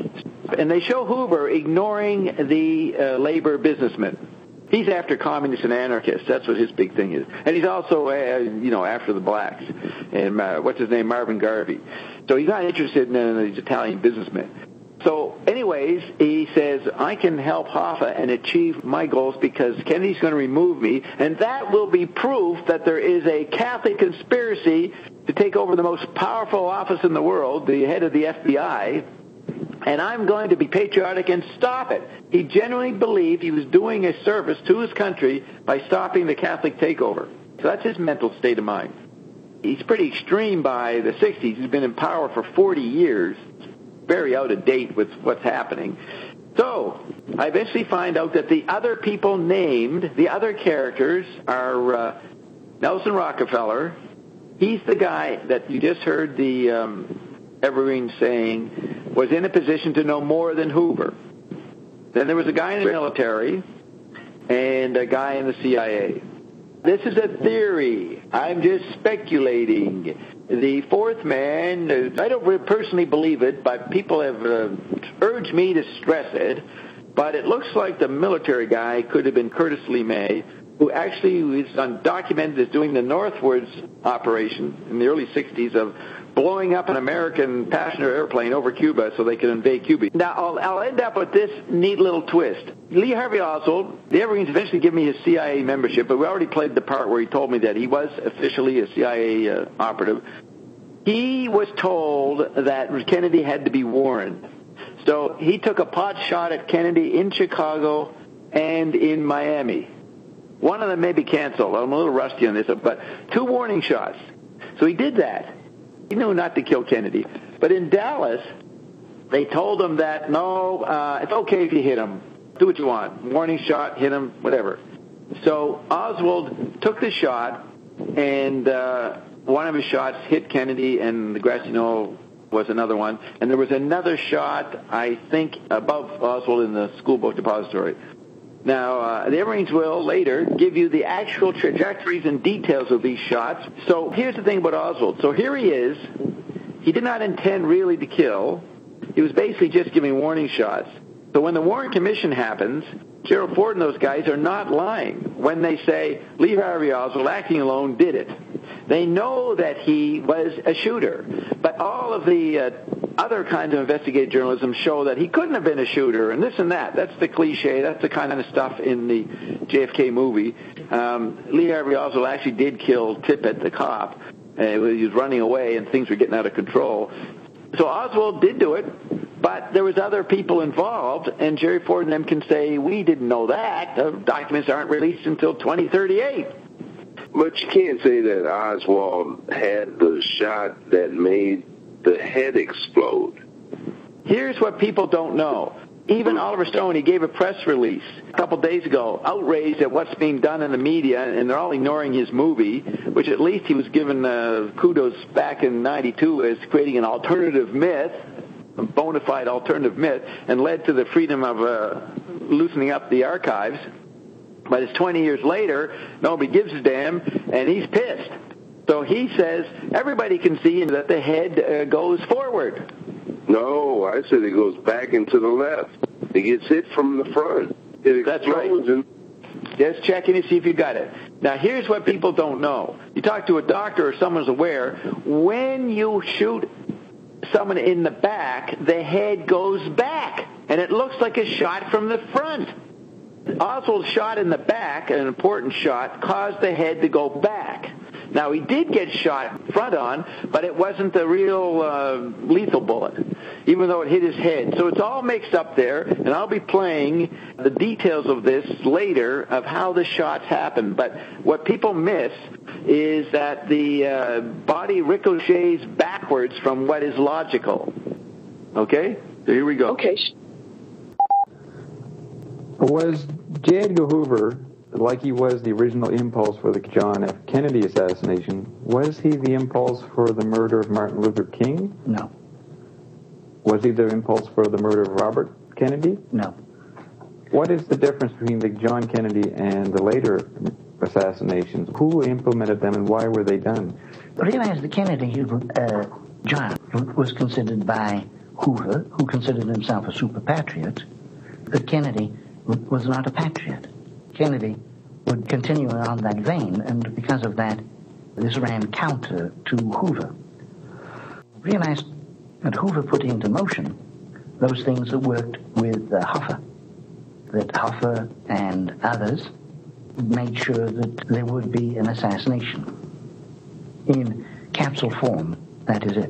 And they show Hoover ignoring the uh, labor businessmen. He's after communists and anarchists. That's what his big thing is. And he's also, uh, you know, after the blacks. And uh, what's his name? Marvin Garvey. So he's not interested in uh, these Italian businessmen. So anyways, he says, I can help Hoffa and achieve my goals because Kennedy's going to remove me, and that will be proof that there is a Catholic conspiracy to take over the most powerful office in the world, the head of the F B I, and I'm going to be patriotic and stop it. He genuinely believed he was doing a service to his country by stopping the Catholic takeover. So that's his mental state of mind. He's pretty extreme by the sixties. He's been in power for forty years. Very out of date with what's happening. So I eventually find out that the other people named, the other characters, are uh, Nelson Rockefeller. He's the guy that you just heard the um, Evergreen saying was in a position to know more than Hoover. Then there was a guy in the military and a guy in the C I A. This is a theory. I'm just speculating. The fourth man, I don't personally believe it, but people have uh, urged me to stress it. But it looks like the military guy could have been Curtis LeMay, who actually was undocumented as doing the Northwards operation in the early sixties of blowing up an American passenger airplane over Cuba so they could invade Cuba. Now, I'll, I'll end up with this neat little twist. Lee Harvey Oswald, the Evergreens eventually gave me his C I A membership, but we already played the part where he told me that he was officially a C I A uh, operative. He was told that Kennedy had to be warned. So he took a pot shot at Kennedy in Chicago and in Miami. One of them may be canceled. I'm a little rusty on this, but two warning shots. So he did that. He knew not to kill Kennedy. But in Dallas, they told him that, no, uh, it's okay if you hit him. Do what you want. Warning shot, hit him, whatever. So Oswald took the shot, and uh, one of his shots hit Kennedy, and the grassy knoll was another one. And there was another shot, I think, above Oswald in the school book depository. Now, uh, the Evergreens will later give you the actual trajectories and details of these shots. So here's the thing about Oswald. So here he is. He did not intend really to kill. He was basically just giving warning shots. So when the Warren Commission happens, Gerald Ford and those guys are not lying when they say Lee Harvey Oswald, acting alone, did it. They know that he was a shooter, but all of the uh, other kinds of investigative journalism show that he couldn't have been a shooter, and this and that. That's the cliche. That's the kind of stuff in the J F K movie. Um, Lee Harvey Oswald actually did kill Tippit, the cop. Uh, he was running away, and things were getting out of control. So Oswald did do it, but there was other people involved, and Jerry Ford and them can say, we didn't know that. The documents aren't released until twenty thirty-eight. But you can't say that Oswald had the shot that made the head explode. Here's what people don't know. Even Oliver Stone, he gave a press release a couple days ago, outraged at what's being done in the media, and they're all ignoring his movie, which at least he was given uh, kudos back in ninety-two as creating an alternative myth, a bona fide alternative myth, and led to the freedom of uh, loosening up the archives. But it's twenty years later, nobody gives a damn, and he's pissed. So he says everybody can see that the head uh, goes forward. No, I said it goes back and to the left. It gets hit from the front. It That's right. And- Just checking to see if you got it. Now, here's what people don't know. You talk to a doctor or someone's aware, when you shoot someone in the back, the head goes back, and it looks like a shot from the front. Oswald's shot in the back, an important shot, caused the head to go back. Now, he did get shot front on, but it wasn't a real uh, lethal bullet, even though it hit his head. So it's all mixed up there, and I'll be playing the details of this later of how the shots happened. But what people miss is that the uh, body ricochets backwards from what is logical. Okay? So here we go. Okay. Was J. Edgar Hoover, like he was the original impulse for the John F. Kennedy assassination, was he the impulse for the murder of Martin Luther King? No. Was he the impulse for the murder of Robert Kennedy? No. What is the difference between the John Kennedy and the later assassinations? Who implemented them and why were they done? Realize the Kennedy, uh, John, was considered by Hoover, who considered himself a super patriot, that Kennedy was not a patriot. Kennedy would continue on that vein, and because of that, this ran counter to Hoover. Realized that Hoover put into motion those things that worked with uh, Hoffa, that Hoffa and others made sure that there would be an assassination. In capsule form, that is it.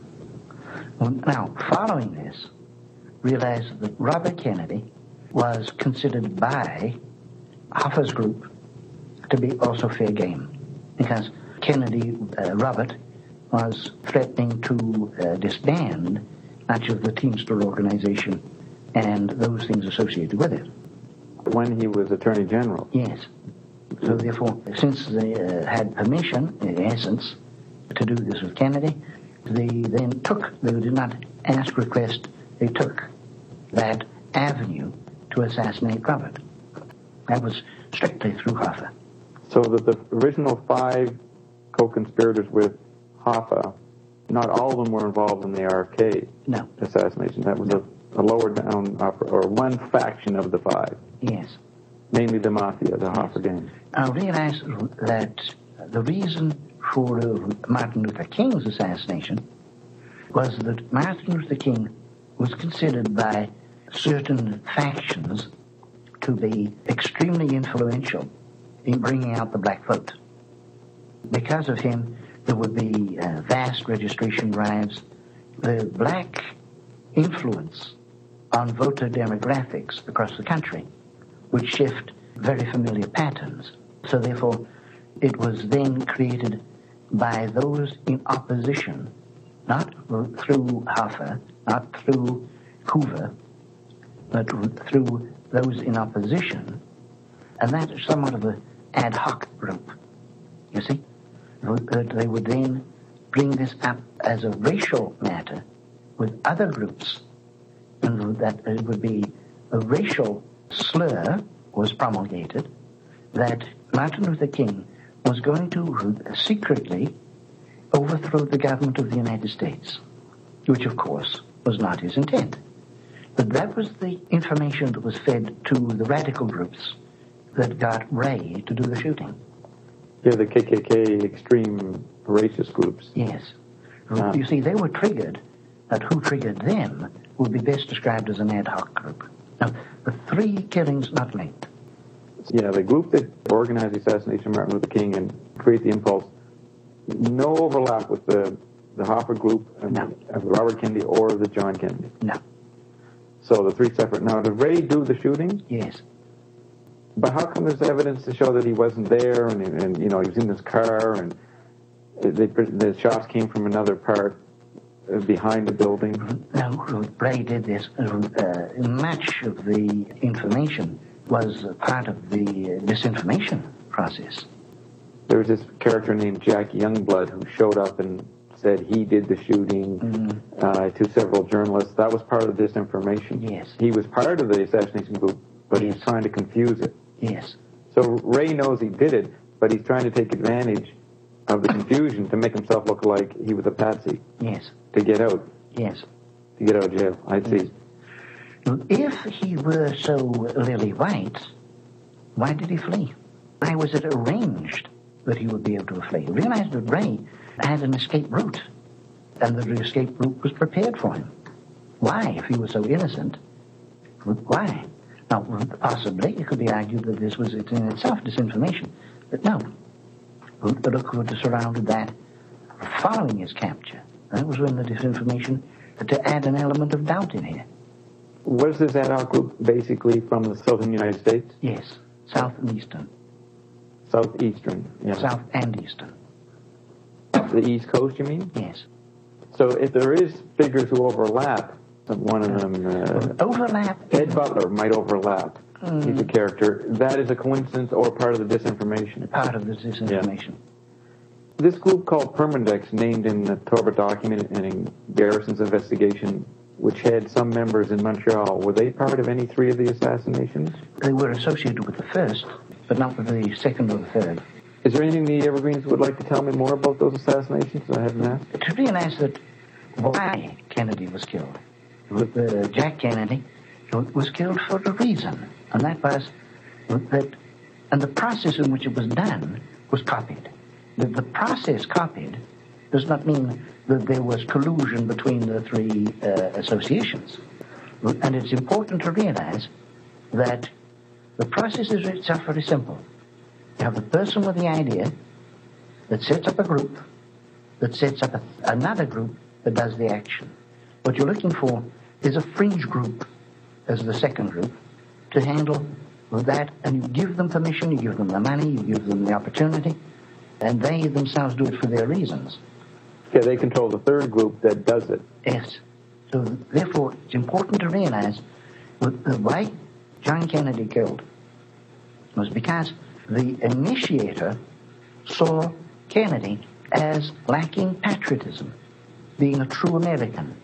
Well, now, following this, realized that Robert Kennedy was considered by Hoffa's group to be also fair game, because Kennedy, uh, Robert, was threatening to uh, disband much of the Teamster organization and those things associated with it. When he was Attorney General? Yes. So therefore, since they uh, had permission, in essence, to do this with Kennedy, they then took, they did not ask, request, they took that avenue to assassinate Robert. That was strictly through Hoffa. So that the original five co-conspirators with Hoffa, not all of them were involved in the R F K no. assassination. That was no. a, a lower down, or one faction of the five. Yes. Namely the Mafia, the Hoffa gang. I realized that the reason for Martin Luther King's assassination was that Martin Luther King was considered by certain factions to be extremely influential in bringing out the black vote. Because of him, there would be uh, vast registration drives. The black influence on voter demographics across the country would shift very familiar patterns. So therefore, it was then created by those in opposition, not through Hoffa, not through Hoover, but through those in opposition, and that is somewhat of an ad hoc group, you see, that they would then bring this up as a racial matter with other groups, and that it would be a racial slur was promulgated that Martin Luther King was going to secretly overthrow the government of the United States, which of course was not his intent. But that was the information that was fed to the radical groups that got Ray to do the shooting. Yeah, the K K K extreme racist groups. Yes. Ah. You see, they were triggered, but who triggered them would be best described as an ad hoc group. Now, the three killings not linked. Yeah, the group that organized the assassination of Martin Luther King and create the impulse, no overlap with the, the Hoffa group of, No. of Robert Kennedy or the John Kennedy. No. So the three separate. Now, did Ray do the shooting? Yes. But how come there's evidence to show that he wasn't there and, and you know, he was in his car and the, the shots came from another part uh, behind the building? No, Ray did this. Uh, much of the information was part of the uh, disinformation process. There was this character named Jack Youngblood who showed up and said he did the shooting Mm. uh, to several journalists. That was part of the disinformation. Yes. He was part of the assassination group, but he was Yes. trying to confuse it. Yes. So Ray knows he did it, but he's trying to take advantage of the confusion to make himself look like he was a patsy Yes. to get out, Yes. to get out of jail. I see. If he were so lily white, why did he flee? Why was it arranged that he would be able to flee? He realized that Ray had an escape route, and that the escape route was prepared for him. Why, if he was so innocent? Why? Now, possibly it could be argued that this was in itself disinformation, but no. But could have surrounded that following his capture. That was when the disinformation, to add an element of doubt in here. Was this ad hoc group basically from the southern United States? Yes, South and Eastern. Southeastern, yeah. South and Eastern. The East Coast, you mean? Yes. So if there is figures who overlap, one of them, uh, Overlap. Ed Butler might overlap. Mm. He's a character. That is a coincidence or part of the disinformation. Part of this disinformation. This group called Permindex, named in the Torbert document and in Garrison's investigation, which had some members in Montreal, were they part of any three of the assassinations? They were associated with the first, but not with the second or the third. Is there anything the Evergreens would like to tell me more about those assassinations that I haven't asked? To realize that why Kennedy was killed. Uh, Jack Kennedy was killed for a reason, and that was that, and the process in which it was done was copied. The, the process copied does not mean that there was collusion between the three uh, associations. And it's important to realize that the process is itself very simple. You have the person with the idea that sets up a group, that sets up a, another group that does the action. What you're looking for is a fringe group as the second group to handle that, and you give them permission, you give them the money, you give them the opportunity, and they themselves do it for their reasons. Yeah, they control the third group that does it. Yes. So therefore, it's important to realize that why John Kennedy killed was because the initiator saw Kennedy as lacking patriotism, being a true American,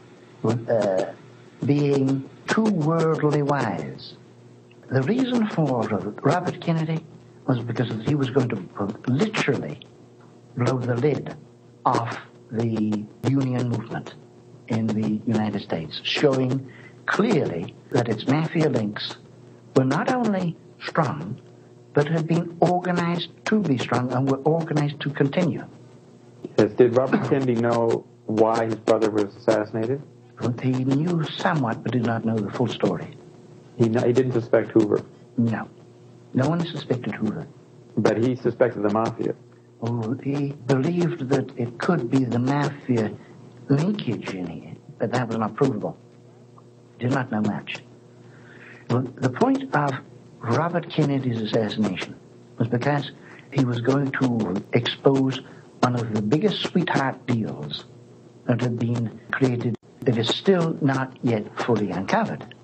uh, being too worldly wise. The reason for Robert Kennedy was because he was going to literally blow the lid off the Union movement in the United States, showing clearly that its mafia links were not only strong, but had been organized to be strong and were organized to continue. Yes, did Robert Kennedy know why his brother was assassinated? He knew somewhat, but did not know the full story. He, he didn't suspect Hoover. No. No one suspected Hoover. But he suspected the mafia. Oh, he believed that it could be the mafia linkage in here, but that was not provable. Did not know much. Well, the point of Robert Kennedy's assassination was because he was going to expose one of the biggest sweetheart deals that had been created that is still not yet fully uncovered.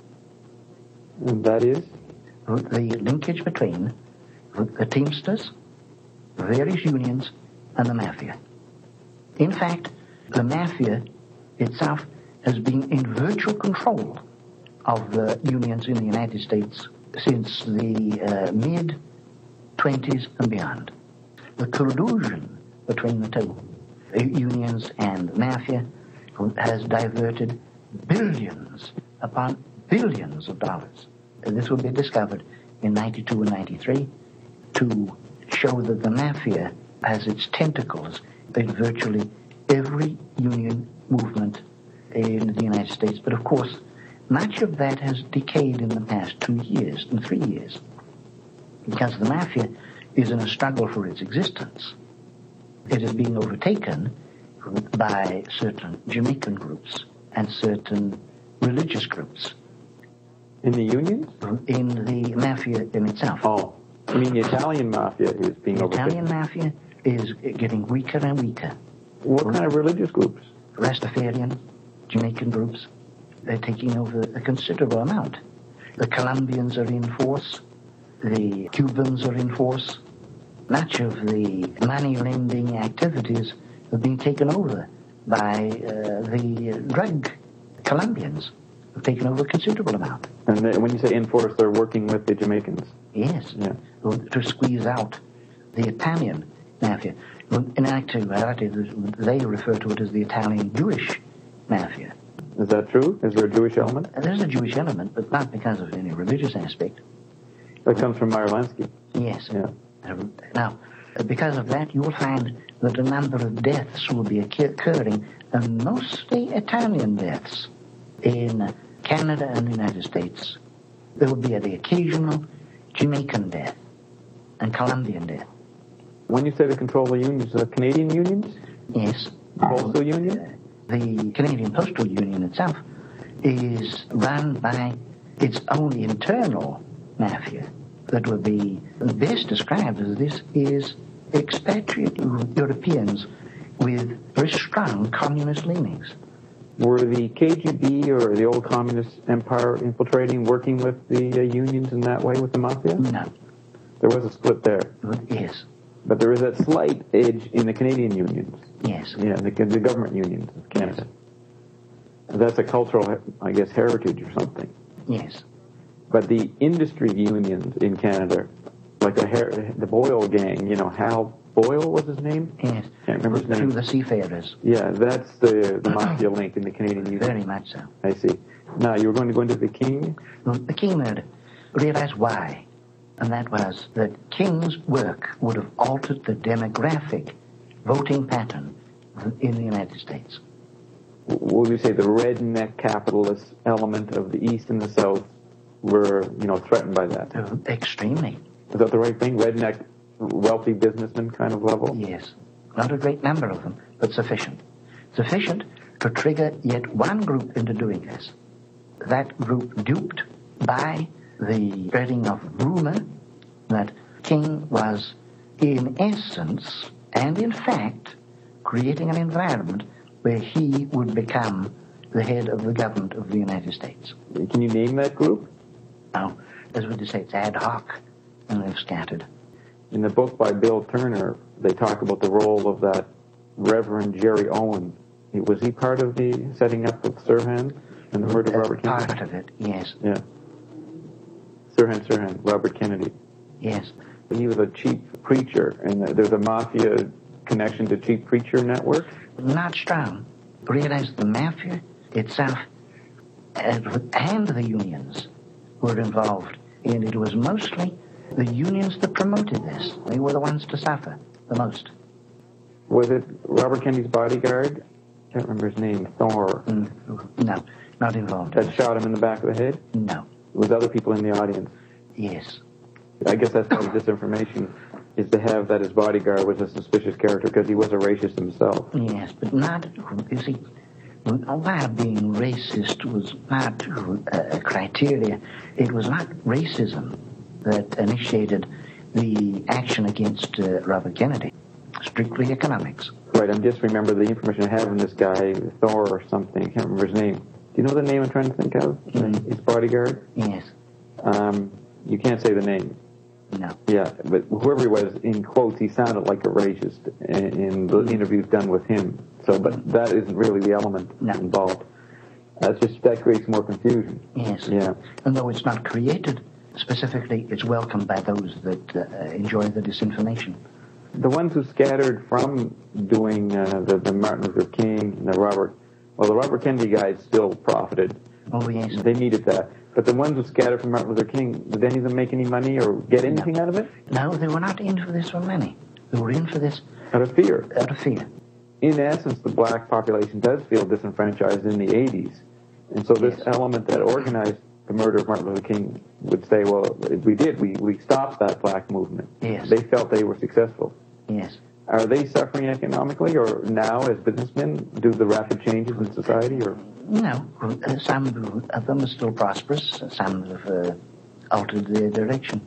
And that is? The linkage between the Teamsters, various unions, and the mafia. In fact, the mafia itself has been in virtual control of the unions in the United States since the uh, mid-twenties and beyond. The collusion between the two, the unions and the mafia, has diverted billions upon billions of dollars. And this would be discovered in ninety-two and ninety-three to show that the mafia has its tentacles in virtually every union movement in the United States. But of course, much of that has decayed in the past two years and three years because the mafia is in a struggle for its existence. It is being overtaken by certain Jamaican groups and certain religious groups. In the unions? In the mafia in itself. Oh, I mean the Italian mafia is being The overtaken. Italian mafia is getting weaker and weaker. What kind of religious groups? Rastafarian, Jamaican groups, they're taking over a considerable amount. The Colombians are in force. The Cubans are in force. Much of the money-lending activities have been taken over by uh, the drug Colombians. Have taken over a considerable amount. And they, when you say in force, they're working with the Jamaicans. Yes, Yeah. to squeeze out the Italian mafia. In actuality, they refer to it as the Italian Jewish mafia. Is that true? Is there a Jewish element? There's a Jewish element, but not because of any religious aspect. That comes from Meyer Lansky. Yes. Yeah. Now, because of that, you will find that a number of deaths will be occurring, and mostly Italian deaths in Canada and the United States. There will be the occasional Jamaican death and Colombian death. When you say they control the unions, the Canadian unions? Yes. Postal union? The Canadian Postal Union itself is run by its own internal mafia that would be best described as this is expatriate Europeans with very strong communist leanings. Were the K G B or the old communist empire infiltrating, working with the uh, unions in that way with the mafia? No. There was a split there. Yes. But there is that slight edge in the Canadian unions. Yes. Yeah, the, the government unions of Canada. That's a cultural, I guess, heritage or something. Yes. But the industry unions in Canada, like the, Her- the Boyle gang, you know, Hal Boyle was his name? Yes. Can't remember his name. Through the seafarers. Yeah, that's the, the mafia link in the Canadian union. Very much so. I see. Now, you were going to go into the King? The King would realize why. And that was that King's work would have altered the demographic voting pattern in the United States. Would you say the redneck capitalist element of the East and the South were, you know, threatened by that? Uh, extremely. Is that the right thing? Redneck, wealthy businessman kind of level? Yes. Not a great number of them, but sufficient. Sufficient to trigger yet one group into doing this. That group duped by the spreading of rumor that King was, in essence, and in fact, creating an environment where he would become the head of the government of the United States. Can you name that group? Now, as we say, it's ad hoc, and they've scattered. In the book by Bill Turner, they talk about the role of that Reverend Jerry Owen. Was he part of the setting up of Sirhan and the murder of Robert Kennedy? Part of it, yes. Yeah. Sirhan, Sirhan, Robert Kennedy. Yes. He was a chief preacher, and there's a mafia connection to Chief Preacher Network? Not strong. Realize the mafia itself and the unions were involved, and it was mostly the unions that promoted this. They were the ones to suffer the most. Was it Robert Kennedy's bodyguard? I can't remember his name. Thor. Mm, no, not involved. That shot him in the back of the head? No. It was other people in the audience. Yes. I guess that's part of disinformation, is to have that his bodyguard was a suspicious character because he was a racist himself. Yes, but not, you see, while being racist was not a criteria, it was not racism that initiated the action against uh, Robert Kennedy. Strictly economics. Right, I'm just remember the information I have on this guy, Thor or something. I can't remember his name. Do you know the name I'm trying to think of? Mm. His bodyguard? Yes. Um, you can't say the name. No. Yeah, but whoever he was, in quotes, he sounded like a racist in, in the interviews done with him. So, but that isn't really the element No. involved. That's just, that creates more confusion. Yes. Yeah. And though it's not created specifically, it's welcomed by those that uh, enjoy the disinformation. The ones who scattered from doing uh, the, the Martin Luther King and the Robert, well, the Robert Kennedy guys still profited, Oh, yes. They needed that. But the ones who scattered from Martin Luther King, did any of them make any money or get anything no. out of it? No, they were not in for this for money. They were in for this out of fear. Out of fear. In essence, the black population does feel disenfranchised in the eighties. And so this yes. element that organized the murder of Martin Luther King would say, well, we did. We, we stopped that black movement. Yes. They felt they were successful. Yes. Are they suffering economically, or now as businessmen due to the rapid changes in society? Or no, some of them are still prosperous. Some have uh, altered their direction.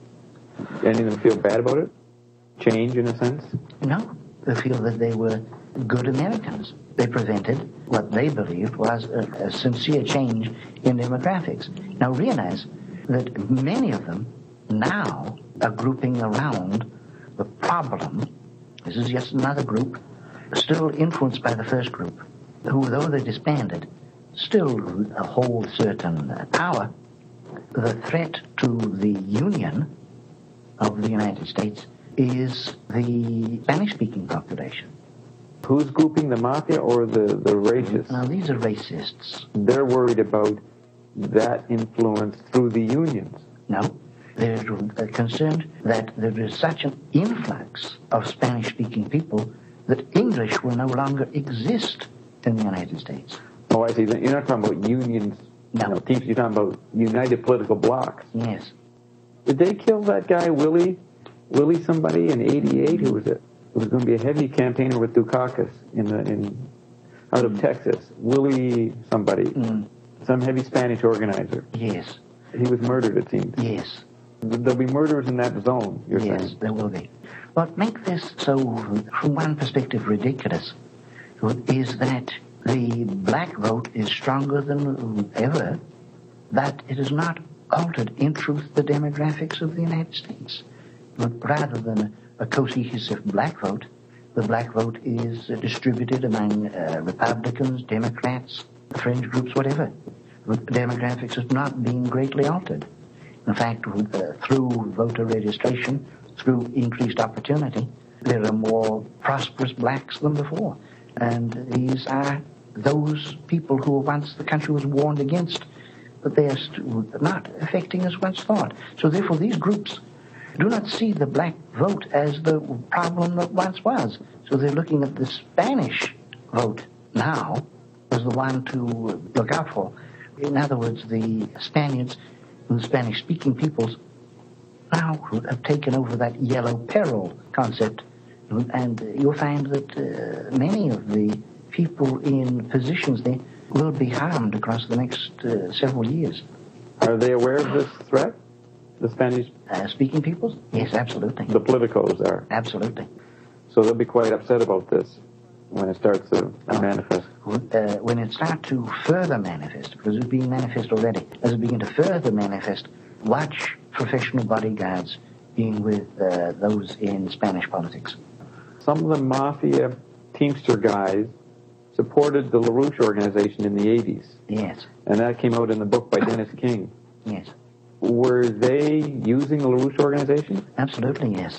Any of them feel bad about it? Change, in a sense? No, they feel that they were good Americans. They prevented what they believed was a, a sincere change in demographics. Now realize that many of them now are grouping around the problem. This is just another group, still influenced by the first group, who, though they disbanded, still hold certain power. The threat to the Union of the United States is the Spanish-speaking population. Who's grouping, the mafia or the, the racists? Now, these are racists. They're worried about that influence through the unions. No. They're concerned that there is such an influx of Spanish-speaking people that English will no longer exist in the United States. Oh, I see. You're not talking about unions. No. You know, teams, you're talking about united political blocs. Yes. Did they kill that guy, Willie? Willie somebody in eighty-eight who was a, who was going to be a heavy campaigner with Dukakis in the, in out of Texas. Willie somebody. Mm. Some heavy Spanish organizer. Yes. He was murdered, it seems. Yes. There'll be murderers in that zone, you're yes, saying? Yes, there will be. What makes this so, from one perspective, ridiculous is that the black vote is stronger than ever, that it has not altered, in truth, the demographics of the United States. But rather than a cohesive black vote, the black vote is distributed among uh, Republicans, Democrats, fringe groups, whatever. The demographics has not been greatly altered. In fact, uh, through voter registration, through increased opportunity, there are more prosperous blacks than before. And these are those people who once the country was warned against, but they are st- not affecting as once thought. So therefore, these groups do not see the black vote as the problem that once was. So they're looking at the Spanish vote now as the one to look out for. In other words, the Spaniards and the Spanish-speaking peoples now have taken over that yellow peril concept. And you'll find that uh, many of the people in positions there will be harmed across the next uh, several years. Are they aware of this threat, the Spanish-speaking uh, peoples? Yes, absolutely. The politicos are? Absolutely. So they'll be quite upset about this when it starts to oh. manifest. Uh, when it starts to further manifest, because it's being manifest already, as it begins to further manifest, watch professional bodyguards being with uh, those in Spanish politics. Some of the mafia Teamster guys supported the LaRouche organization in the eighties. Yes. And that came out in the book by Dennis King. Yes. Were they using the LaRouche organization? Absolutely, yes.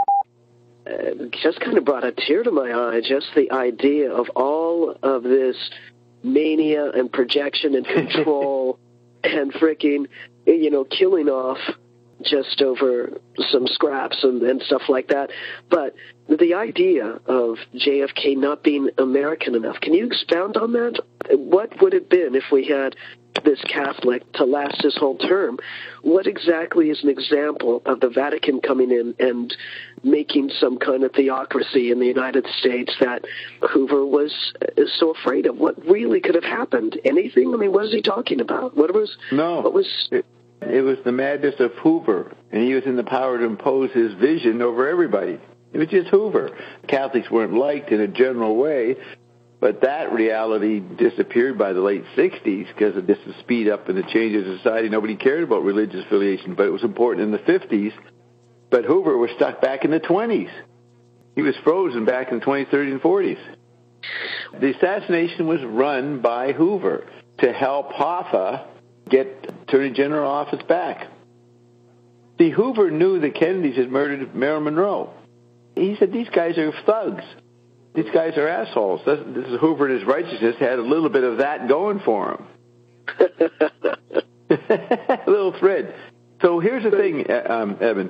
Uh, just kind of brought a tear to my eye, just the idea of all of this mania and projection and control and freaking, you know, killing off just over some scraps and, and stuff like that. But the idea of J F K not being American enough, can you expound on that? What would it have been if we had this Catholic to last his whole term? What exactly is an example of the Vatican coming in and making some kind of theocracy in the United States that Hoover was so afraid of? What really could have happened? Anything? I mean, what is he talking about? What was... No. What was... It, it was the madness of Hoover, and he was in the power to impose his vision over everybody. It was just Hoover. Catholics weren't liked in a general way, but that reality disappeared by the late sixties because of this speed up in the changes in society. Nobody cared about religious affiliation, but it was important in the fifties. But Hoover was stuck back in the twenties. He was frozen back in the twenties, thirties, and forties. The assassination was run by Hoover to help Hoffa get Attorney General office back. See, Hoover knew the Kennedys had murdered Marilyn Monroe. He said, these guys are thugs. These guys are assholes. This, this is Hoover and his righteousness had a little bit of that going for him. Little thread. So here's the thing, um, Evan.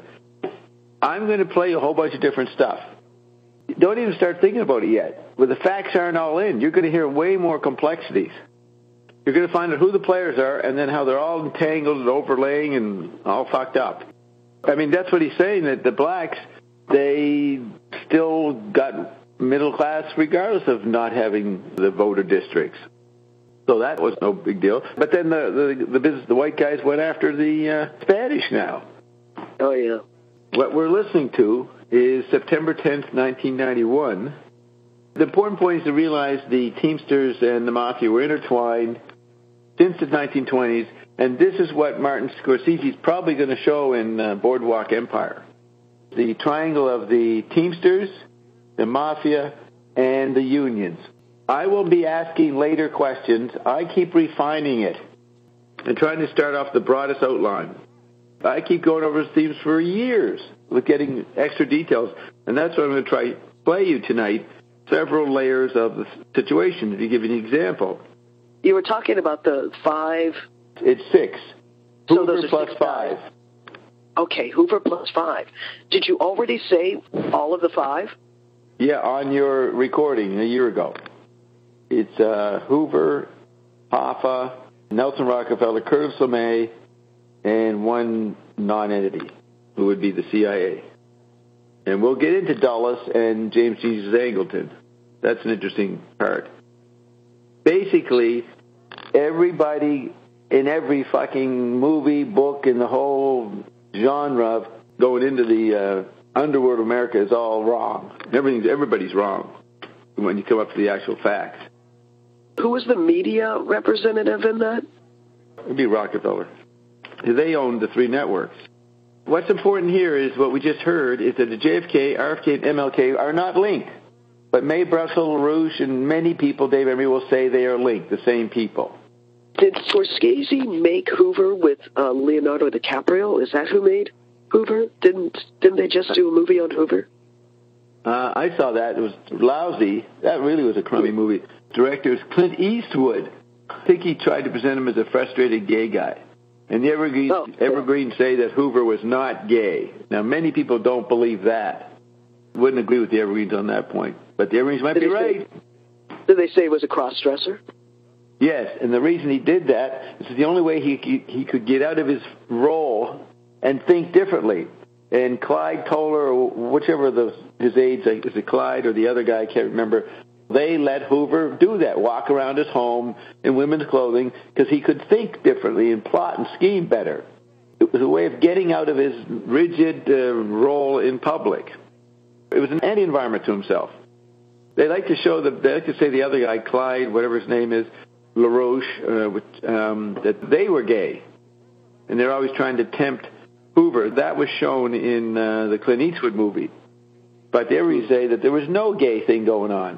I'm going to play a whole bunch of different stuff. Don't even start thinking about it yet. Well, the facts aren't all in. You're going to hear way more complexities. You're going to find out who the players are and then how they're all entangled and overlaying and all fucked up. I mean, that's what he's saying, that the blacks, they still got middle class regardless of not having the voter districts. So that was no big deal. But then the the, the, business, the white guys went after the uh, Spanish now. Oh, yeah. What we're listening to is September tenth, nineteen ninety-one. The important point is to realize the Teamsters and the Mafia were intertwined since the nineteen twenties, and this is what Martin Scorsese is probably going to show in uh, Boardwalk Empire. The triangle of the Teamsters, the Mafia, and the unions. I will be asking later questions. I keep refining it and trying to start off the broadest outline. I keep going over his themes for years with getting extra details, and that's what I'm going to try to play you tonight, several layers of the situation. To give you an example. You were talking about the five... It's six. So Hoover those are plus six five. guys. Okay, Hoover plus five. Did you already say all of the five? Yeah, on your recording a year ago. It's uh, Hoover, Hoffa, Nelson Rockefeller, Curtis LeMay, and one non-entity, who would be the C I A. And we'll get into Dulles and James Jesus Angleton. That's an interesting part. Basically, everybody in every fucking movie, book, in the whole genre of going into the uh, underworld of America is all wrong. Everything's, everybody's wrong when you come up to the actual facts. Who was the media representative in that? It'd be Rockefeller. They owned the three networks. What's important here is what we just heard is that the J F K, R F K, and M L K are not linked. But May, Brussels, LaRouche, and many people, Dave Emery, will say they are linked, the same people. Did Scorsese make Hoover with uh, Leonardo DiCaprio? Is that who made Hoover? Didn't didn't they just do a movie on Hoover? Uh, I saw that. It was lousy. That really was a crummy movie. Director is Clint Eastwood. I think he tried to present him as a frustrated gay guy. And the Evergreens, oh, yeah. Evergreens say that Hoover was not gay. Now, many people don't believe that. Wouldn't agree with the Evergreens on that point. But the Evergreens might did be right. Say, did they say he was a cross-dresser? Yes, and the reason he did that is the only way he, he, he could get out of his role and think differently. And Clyde Toller, or whichever of the, his aides, is it Clyde or the other guy, I can't remember, they let Hoover do that, walk around his home in women's clothing, because he could think differently and plot and scheme better. It was a way of getting out of his rigid uh, role in public. It was an anti-environment to himself. They like to show, the, they like to say the other guy, Clyde, whatever his name is, LaRouche, uh, which, um, that they were gay. And they're always trying to tempt Hoover. That was shown in uh, the Clint Eastwood movie. But they always say that there was no gay thing going on.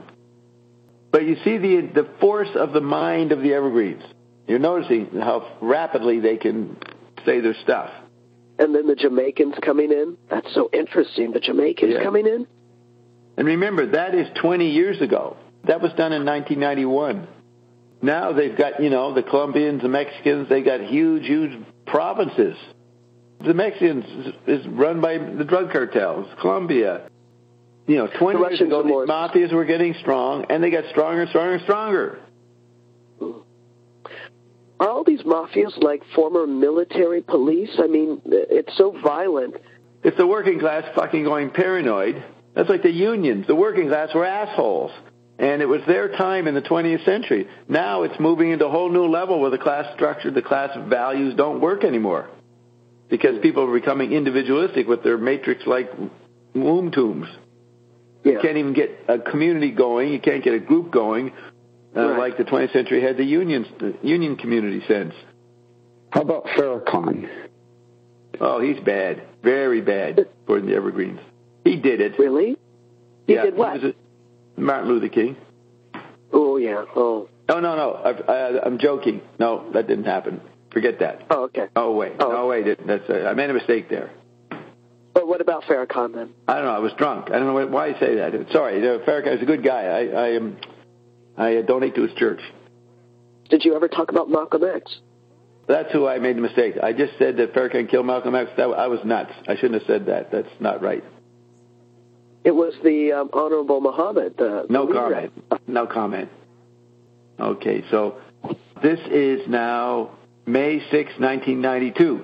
But you see the the force of the mind of the Evergreens. You're noticing how rapidly they can say their stuff. And then the Jamaicans coming in. That's so interesting, the Jamaicans yeah. coming in. And remember, that is twenty years ago. That was done in nineteen ninety-one. Now they've got, you know, the Colombians, the Mexicans, they got huge, huge provinces. The Mexicans is, is run by the drug cartels, Colombia. You know, twenty years ago, the mafias were getting strong, and they got stronger and stronger and stronger. Are all these mafias like former military police? I mean, it's so violent. It's the working class fucking going paranoid. That's like the unions. The working class were assholes. And it was their time in the twentieth century. Now it's moving into a whole new level where the class structure, the class values don't work anymore. Because people are becoming individualistic with their matrix-like womb tombs. Yeah. You can't even get a community going. You can't get a group going uh, right. like the twentieth century had the unions, the union community sense. How about Farrakhan? Oh, he's bad. Very bad for the Evergreens. He did it. Really? He yeah, did what? He was a, Martin Luther King. Oh, yeah. Oh. Oh, no, no. I, I, I'm joking. No, that didn't happen. Forget that. Oh, okay. Oh, wait. Oh. No, wait. That's a, I made a mistake there. But what about Farrakhan then? I don't know. I was drunk. I don't know why I say that. Sorry. Farrakhan is a good guy. I I, um, I donate to his church. Did you ever talk about Malcolm X? That's who I made the mistake. I just said that Farrakhan killed Malcolm X. That, I was nuts. I shouldn't have said that. That's not right. It was the um, Honorable Muhammad. Uh, no comment. No comment. Okay, so this is now May sixth, nineteen ninety-two.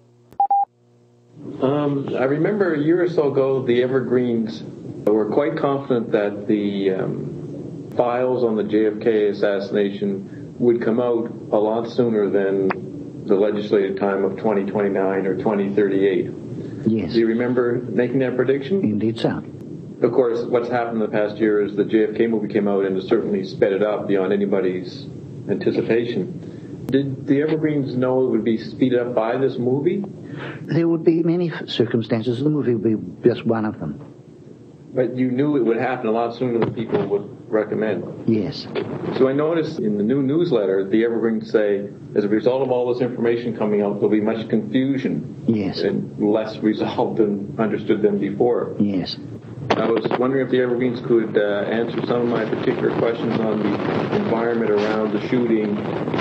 Um, I remember a year or so ago, the Evergreens were quite confident that the um, files on the J F K assassination would come out a lot sooner than the legislated time of twenty twenty-nine or twenty thirty-eight. Yes. Do you remember making that prediction? Indeed so. Of course, what's happened in the past year is the J F K movie came out and has certainly sped it up beyond anybody's anticipation. Did the Evergreens know it would be speeded up by this movie? There would be many circumstances. The movie would be just one of them. But you knew it would happen a lot sooner than people would recommend. Yes. So I noticed in the new newsletter, the Evergreens say, as a result of all this information coming out, there'll be much confusion. Yes. And less resolved than understood than before. Yes. I was wondering if the Evergreens could uh, answer some of my particular questions on the environment around the shooting,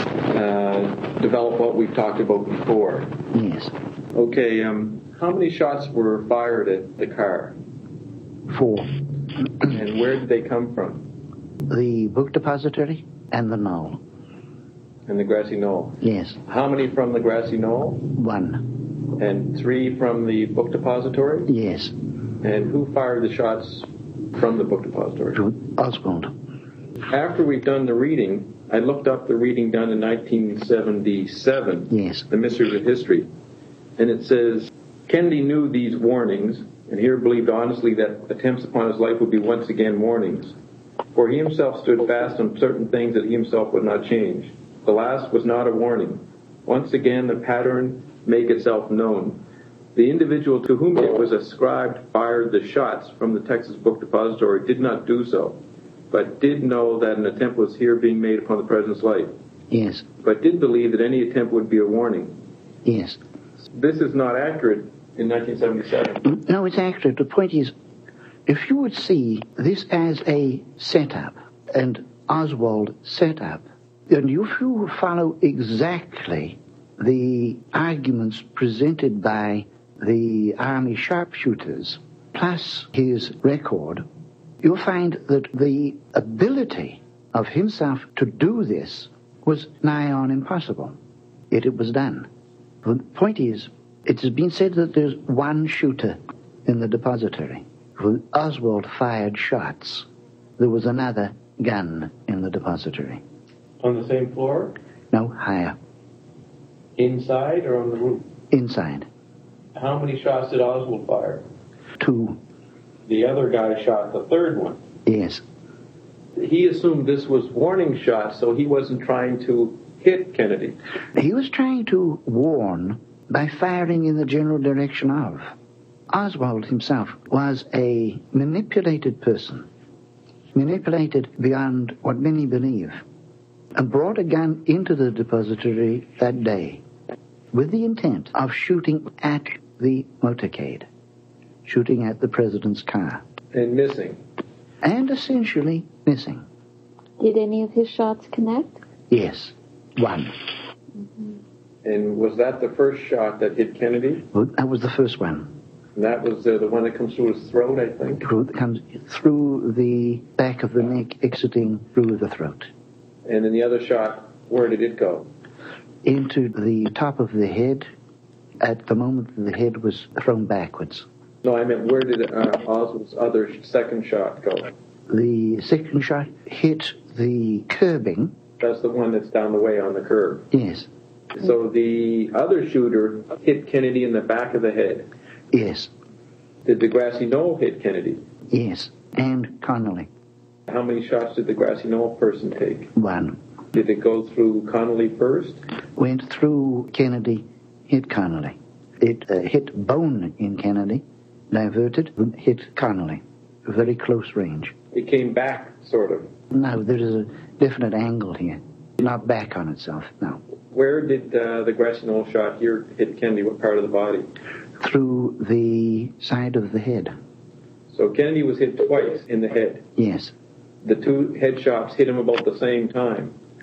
uh, develop what we've talked about before. Yes. Okay, um, how many shots were fired at the car? Four. And where did they come from? The book depository and the knoll. And the grassy knoll? Yes. How many from the grassy knoll? One. And three from the book depository? Yes. And who fired the shots from the book depository? Oswald. After we've done the reading, I looked up the reading done in nineteen seventy-seven. Yes. The Mysteries of History. And it says, Kennedy knew these warnings, and here believed honestly that attempts upon his life would be once again warnings. For he himself stood fast on certain things that he himself would not change. The last was not a warning. Once again, the pattern make itself known. The individual to whom it was ascribed fired the shots from the Texas Book Depository did not do so, but did know that an attempt was here being made upon the president's life. Yes. But did believe that any attempt would be a warning. Yes. This is not accurate in nineteen seventy-seven. No, it's accurate. The point is, if you would see this as a setup, and Oswald setup, and if you follow exactly the arguments presented by the Army sharpshooters, plus his record, you'll find that the ability of himself to do this was nigh on impossible. Yet it was done. The point is, it has been said that there's one shooter in the depository. When Oswald fired shots, there was another gun in the depository. On the same floor? No, higher. Inside or on the roof? Inside. How many shots did Oswald fire? Two. The other guy shot the third one. Yes. He assumed this was warning shots, so he wasn't trying to hit Kennedy. He was trying to warn by firing in the general direction of. Oswald himself was a manipulated person, manipulated beyond what many believe, and brought a gun into the depository that day with the intent of shooting at the motorcade, shooting at the president's car. And missing. And essentially missing. Did any of his shots connect? Yes, one. Mm-hmm. And was that the first shot that hit Kennedy? Well, that was the first one. And that was uh, the one that comes through his throat, I think? Through, comes through the back of the neck, exiting through the throat. And then the other shot, where did it go? Into the top of the head, at the moment the head was thrown backwards. No, I meant where did uh, Oswald's other second shot go? The second shot hit the curbing. That's the one that's down the way on the curb. Yes. So the other shooter hit Kennedy in the back of the head. Yes. Did the grassy knoll hit Kennedy? Yes, and Connolly. How many shots did the grassy knoll person take? One. Did it go through Connolly first? Went through Kennedy, hit Connolly. It uh, hit bone in Kennedy, diverted, hit Connolly. Very close range. It came back, sort of. No, there is a definite angle here. Not back on itself, no. Where did uh, the grassy knoll shot here hit Kennedy? What part of the body? Through the side of the head. So Kennedy was hit twice in the head. Yes. The two head shots hit him about the same time.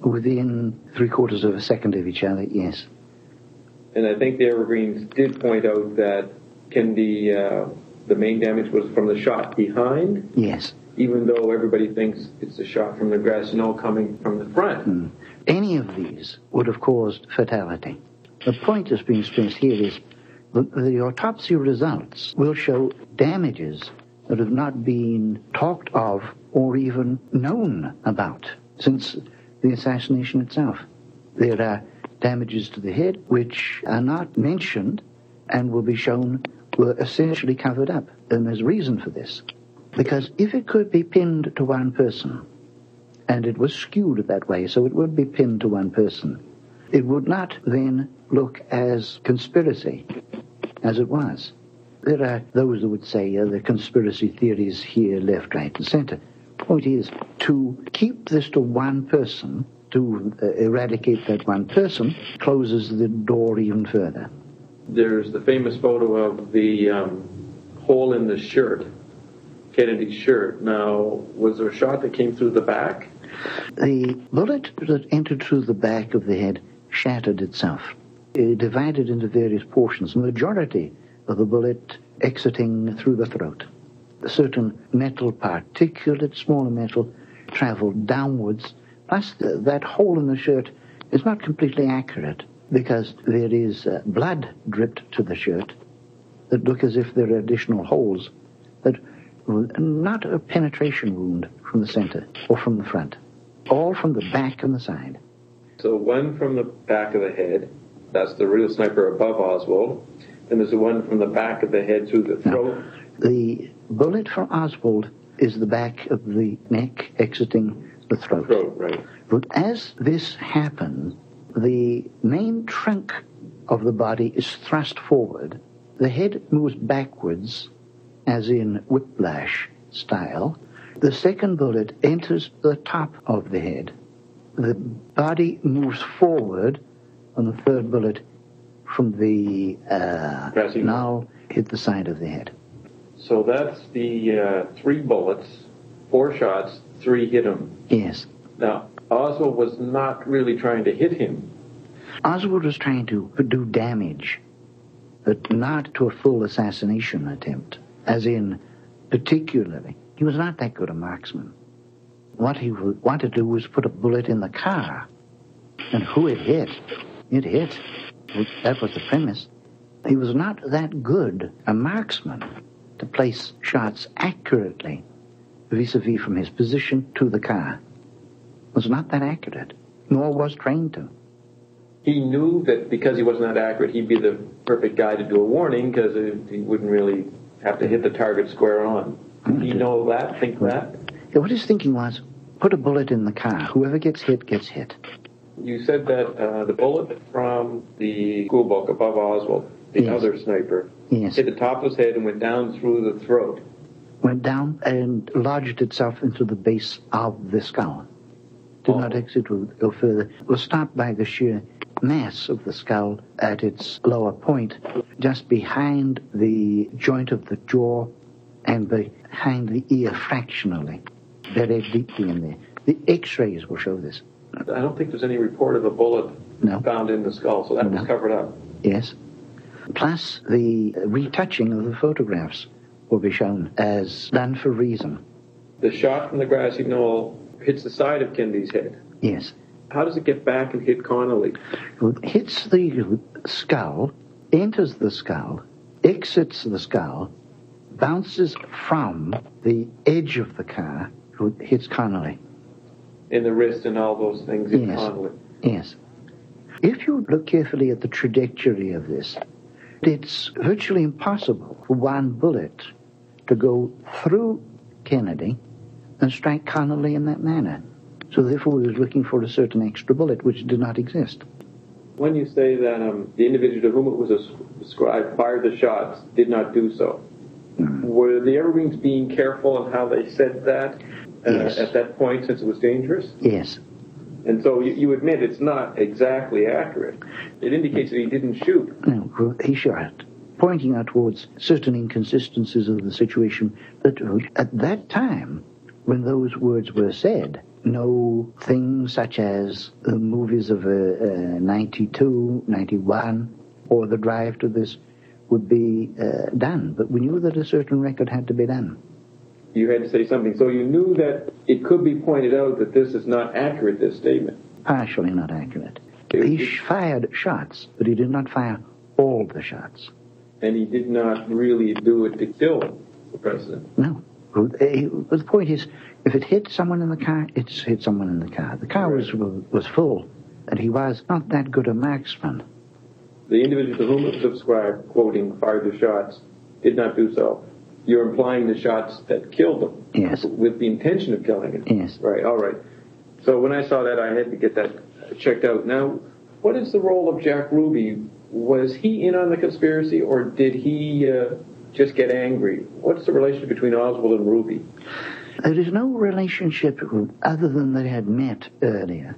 Within three quarters of a second of each other, yes. And I think the Evergreens did point out that Kennedy, uh, the main damage was from the shot behind. Yes. Even though everybody thinks it's a shot from the grassy knoll coming from the front. Mm. Any of these would have caused fatality. The point that's being stressed here is that the autopsy results will show damages that have not been talked of or even known about since the assassination itself. There are damages to the head which are not mentioned and will be shown were essentially covered up. And there's reason for this. Because if it could be pinned to one person, and it was skewed that way, so it would be pinned to one person, it would not then look as conspiracy as it was. There are those who would say uh, the conspiracy theories here, left, right, and center. Point is, to keep this to one person, to uh, eradicate that one person, closes the door even further. There's the famous photo of the um, hole in the shirt, Kennedy's shirt. Now, was there a shot that came through the back? The bullet that entered through the back of the head shattered itself. It divided into various portions, the majority of the bullet exiting through the throat. A certain metal particulate, smaller metal, traveled downwards. Plus, the, that hole in the shirt is not completely accurate because there is uh, blood dripped to the shirt that look as if there are additional holes that not a penetration wound from the center or from the front, all from the back and the side. So one from the back of the head, that's the real sniper above Oswald, and there's the one from the back of the head through the throat. Now, the bullet from Oswald is the back of the neck exiting the throat. Throat, right. But as this happens, the main trunk of the body is thrust forward. The head moves backwards, as in whiplash style. The second bullet enters the top of the head. The body moves forward, and the third bullet from the uh, now hit the side of the head. So that's the uh, three bullets, four shots, three hit him. Yes. Now, Oswald was not really trying to hit him. Oswald was trying to do damage, but not to a full assassination attempt, as in, particularly. He was not that good a marksman. What he wanted to do was put a bullet in the car. And who it hit? It hit. That was the premise. He was not that good a marksman to place shots accurately vis-a-vis from his position to the car. Was not that accurate, nor was trained to. He knew that because he wasn't that accurate, he'd be the perfect guy to do a warning because he wouldn't really have to hit the target square on. Did he know that, think that? Yeah, what his thinking was, put a bullet in the car. Whoever gets hit, gets hit. You said that uh, the bullet from the school book above Oswald, the yes. other sniper, yes. hit the top of his head and went down through the throat. Went down and lodged itself into the base of the skull. Did oh. not exit or go further. Was stopped by the sheer mass of the skull at its lower point, just behind the joint of the jaw and behind the ear fractionally, very deeply in there. The X-rays will show this. I don't think there's any report of a bullet no. found in the skull, so that no. was covered up. Yes. Plus, the retouching of the photographs will be shown as done for reason. The shot from the grassy knoll hits the side of Kennedy's head. Yes. How does it get back and hit Connolly? It hits the skull, enters the skull, exits the skull, bounces from the edge of the car, hits Connolly. In the wrist and all those things in yes. Connolly. Yes. If you look carefully at the trajectory of this, it's virtually impossible for one bullet to go through Kennedy and strike Connolly in that manner. So therefore he was looking for a certain extra bullet which did not exist. When you say that um, the individual to whom it was ascribed fired the shots did not do so, mm. were the Evergreens being careful on how they said that uh, yes. at that point since it was dangerous? Yes. And so you, you admit it's not exactly accurate. It indicates that he didn't shoot. No, he shot, pointing out towards certain inconsistencies of the situation that at that time, when those words were said, no things such as the movies of uh, uh, ninety-two, ninety-one, or the drive to this would be uh, done. But we knew that a certain record had to be done. You had to say something. So you knew that it could be pointed out that this is not accurate, this statement. Partially not accurate. He fired shots, but he did not fire all the shots. And he did not really do it to kill the president. No. The point is, if it hit someone in the car, it's hit someone in the car. The car was was full, and he was not that good a marksman. The individual to whom it was ascribed, quoting, fired the shots, did not do so. You're implying the shots that killed him. Yes. With the intention of killing him. Yes. Right, all right. So when I saw that, I had to get that checked out. Now, what is the role of Jack Ruby? Was he in on the conspiracy, or did he uh, just get angry? What's the relationship between Oswald and Ruby? There is no relationship other than they had met earlier.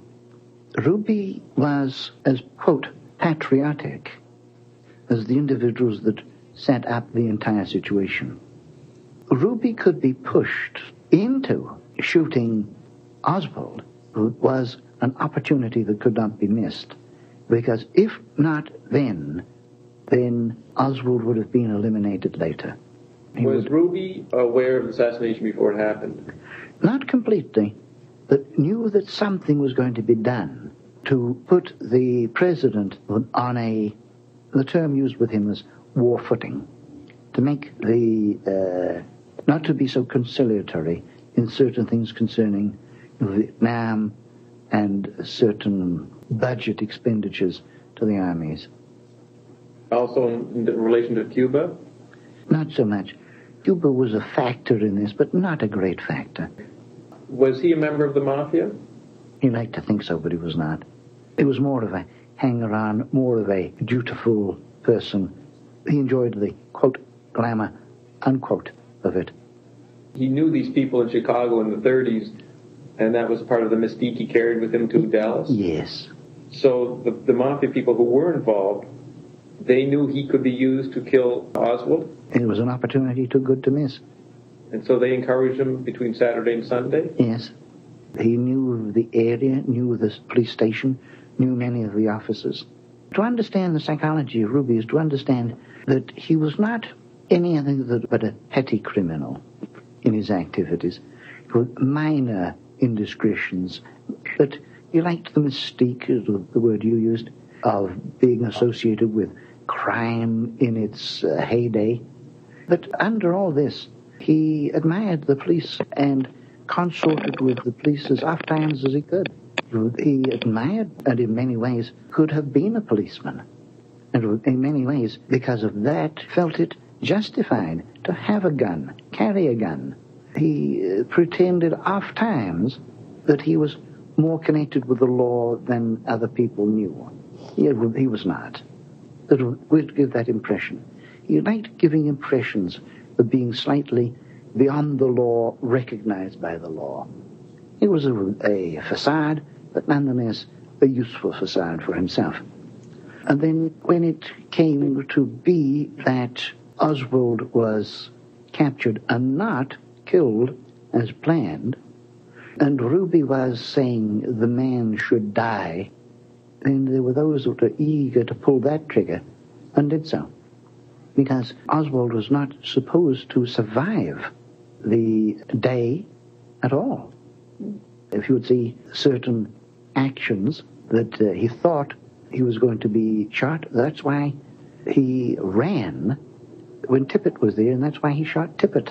Ruby was as, quote, patriotic as the individuals that set up the entire situation. Ruby could be pushed into shooting Oswald, who was an opportunity that could not be missed. Because if not then, then Oswald would have been eliminated later. He was would, Ruby aware of the assassination before it happened? Not completely, but knew that something was going to be done to put the president on a, the term used with him was war footing, to make the, uh, not to be so conciliatory in certain things concerning Vietnam and certain budget expenditures to the armies. Also in relation to Cuba? Not so much. Cuba was a factor in this, but not a great factor. Was he a member of the Mafia? He liked to think so, but he was not. He was more of a hanger-on, more of a dutiful person. He enjoyed the, quote, glamour, unquote, of it. He knew these people in Chicago in the thirties, and that was part of the mystique he carried with him to Dallas? Yes. So the, the Mafia people who were involved, they knew he could be used to kill Oswald? It was an opportunity too good to miss. And so they encouraged him between Saturday and Sunday? Yes. He knew the area, knew the police station, knew many of the officers. To understand the psychology of Ruby is to understand that he was not anything but a petty criminal in his activities. With minor indiscretions, but he liked the mystique, the word you used, of being associated with crime in its uh, heyday. But under all this, he admired the police and consorted with the police as oft times as he could. He admired, and in many ways, could have been a policeman. And in many ways, because of that, felt it justified to have a gun, carry a gun. He uh, pretended oft times that he was more connected with the law than other people knew. He, he was not. That would give that impression. He liked giving impressions of being slightly beyond the law, recognized by the law. It was a, a facade, but nonetheless a useful facade for himself. And then when it came to be that Oswald was captured and not killed as planned, and Ruby was saying the man should die, then there were those that were eager to pull that trigger and did so. Because Oswald was not supposed to survive the day at all. If you would see certain actions that uh, he thought he was going to be shot, that's why he ran when Tippett was there, and that's why he shot Tippett.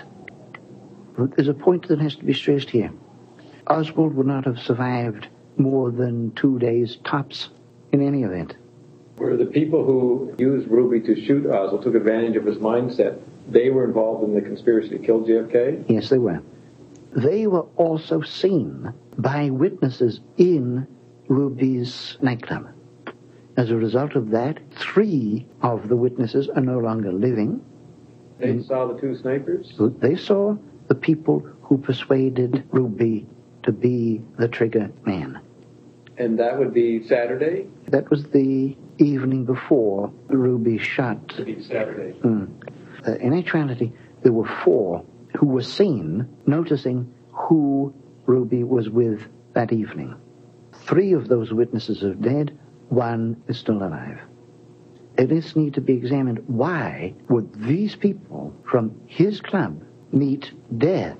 But there's a point that has to be stressed here. Oswald would not have survived more than two days tops in any event. Were the people who used Ruby to shoot Oswald, took advantage of his mindset, they were involved in the conspiracy to kill J F K? Yes, they were. They were also seen by witnesses in Ruby's nightclub. As a result of that, three of the witnesses are no longer living. They and saw the two snipers? They saw the people who persuaded Ruby to be the trigger man. And that would be Saturday? That was the evening before Ruby shot. Saturday. Mm. Uh, in actuality, there were four who were seen noticing who Ruby was with that evening. Three of those witnesses are dead. One is still alive. It does need to be examined. Why would these people from his club meet death?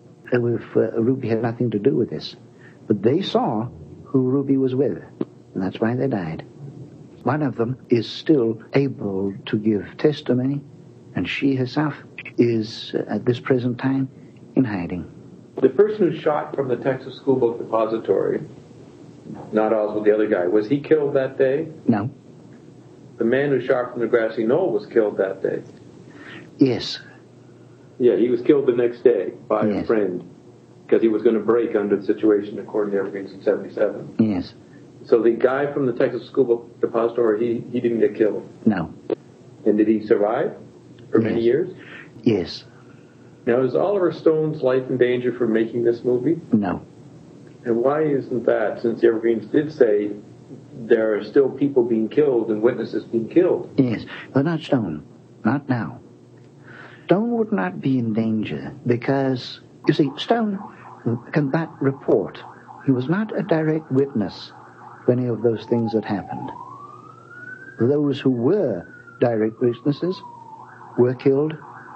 If uh, Ruby had nothing to do with this. But they saw who Ruby was with, and that's why they died. One of them is still able to give testimony, and she herself is, uh, at this present time, in hiding. The person who shot from the Texas School Book Depository, not Oswald, the other guy, was he killed that day? No. The man who shot from the grassy knoll was killed that day? Yes. Yeah, he was killed the next day by yes. a friend because he was going to break under the situation according to Evergreens in seventy-seven. Yes. So the guy from the Texas School Book Depository, he, he didn't get killed? No. And did he survive for yes. many years? Yes. Now, is Oliver Stone's life in danger for making this movie? No. And why isn't that, since Evergreens did say there are still people being killed and witnesses being killed? Yes, but not Stone. Not now. Stone would not be in danger because, you see, Stone can but report. He was not a direct witness to any of those things that happened. Those who were direct witnesses were killed,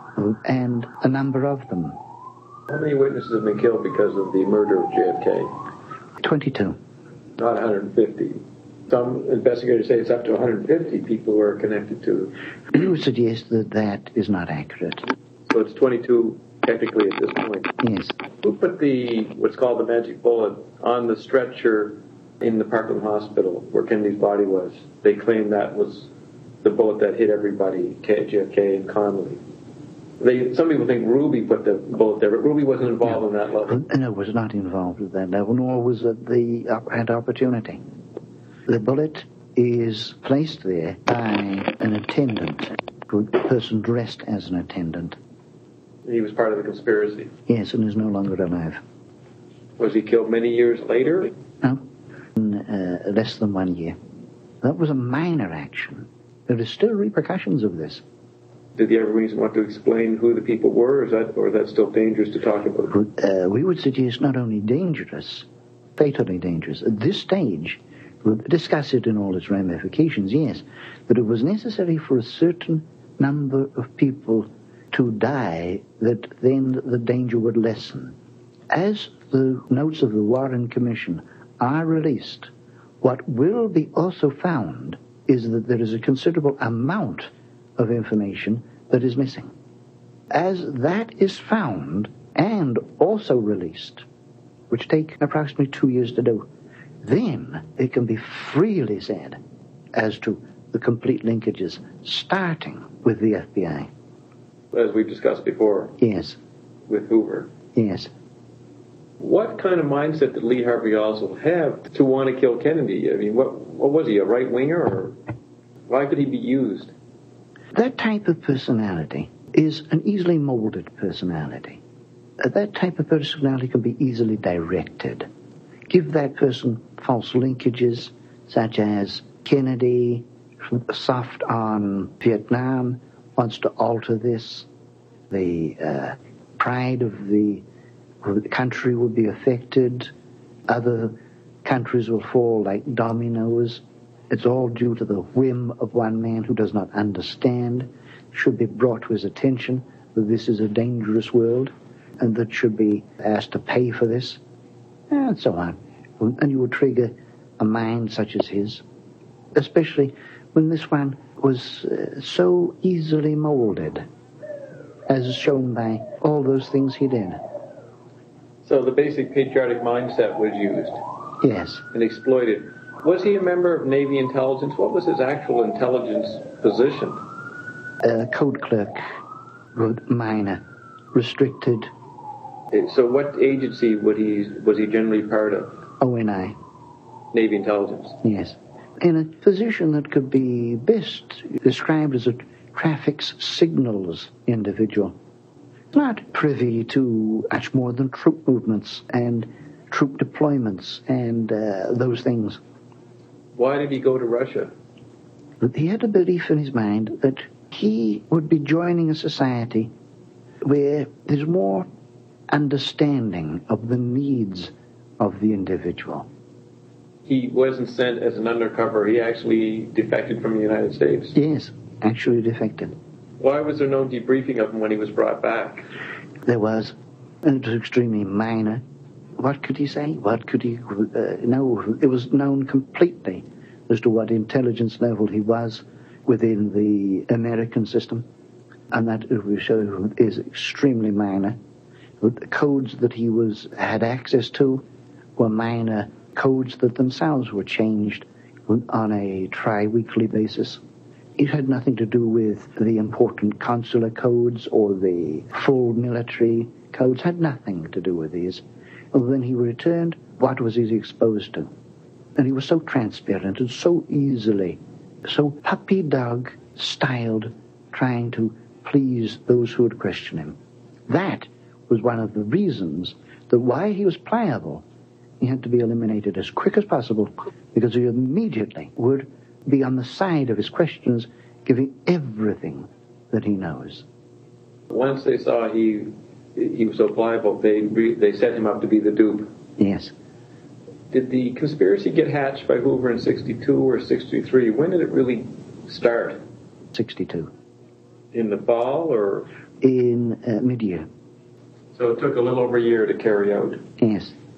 and a number of them. How many witnesses have been killed because of the murder of J F K? twenty-two. Not one hundred fifty. Some investigators say it's up to one hundred fifty people who are connected to. We would suggest that that is not accurate. So it's twenty-two technically at this point. Yes. Who put the, what's called the magic bullet, on the stretcher in the Parkland Hospital where Kennedy's body was? They claim that was the bullet that hit everybody, J F K and Connolly. They, some people think Ruby put the bullet there, but Ruby wasn't involved no. in that level. No, was not involved at that level, nor was at the had opportunity. The bullet is placed there by an attendant, a person dressed as an attendant. He was part of the conspiracy. Yes, and is no longer alive. Was he killed many years later? No, in, uh, less than one year. That was a minor action. There are still repercussions of this. Did the Evergreens want to explain who the people were, or is that, or is that still dangerous to talk about? Uh, we would suggest not only dangerous, fatally dangerous. At this stage, we'll discuss it in all its ramifications, yes, but it was necessary for a certain number of people to die that then the danger would lessen. As the notes of the Warren Commission are released, what will be also found is that there is a considerable amount of information that is missing. As that is found and also released, which take approximately two years to do, then it can be freely said as to the complete linkages, starting with the F B I. As we've discussed before. Yes. With Hoover. Yes. What kind of mindset did Lee Harvey Oswald have to want to kill Kennedy? I mean, what, what was he, a right-winger, or why could he be used? That type of personality is an easily molded personality. That type of personality can be easily directed. Give that person false linkages, such as Kennedy, soft on Vietnam, wants to alter this. The uh, pride of the, of the country will be affected. Other countries will fall like dominoes. It's all due to the whim of one man who does not understand, should be brought to his attention that this is a dangerous world and that should be asked to pay for this, and so on. And you would trigger a mind such as his, especially when this one was uh, so easily molded, as shown by all those things he did. So the basic patriotic mindset was used? Yes. And exploited. Was he a member of Navy intelligence? What was his actual intelligence position? Uh, code clerk, minor, restricted. So what agency would he was he generally part of? O N I. Navy intelligence. Yes. In a position that could be best described as a traffic signals individual. Not privy to much more than troop movements and troop deployments and uh, those things. Why did he go to Russia? He had a belief in his mind that he would be joining a society where there's more understanding of the needs of the individual. He wasn't sent as an undercover. He actually defected from the United States. Yes, actually defected. Why was there no debriefing of him when he was brought back? There was, and it was extremely minor. What could he say? What could he uh, know? It was known completely as to what intelligence level he was within the American system, and that it will show is extremely minor. The codes that he was had access to were minor codes that themselves were changed on a tri-weekly basis. It had nothing to do with the important consular codes or the full military codes, had nothing to do with these. And when he returned, what was he exposed to? And he was so transparent and so easily, so puppy dog styled, trying to please those who would question him. That was one of the reasons that why he was pliable, he had to be eliminated as quick as possible, because he immediately would be on the side of his questioners, giving everything that he knows. Once they saw he he was so pliable, they re, they set him up to be the dupe. Yes. Did the conspiracy get hatched by Hoover in sixty-two or sixty-three? When did it really start? sixty-two. In the fall or? In uh, mid-year. So it took a little over a year to carry out. Yes.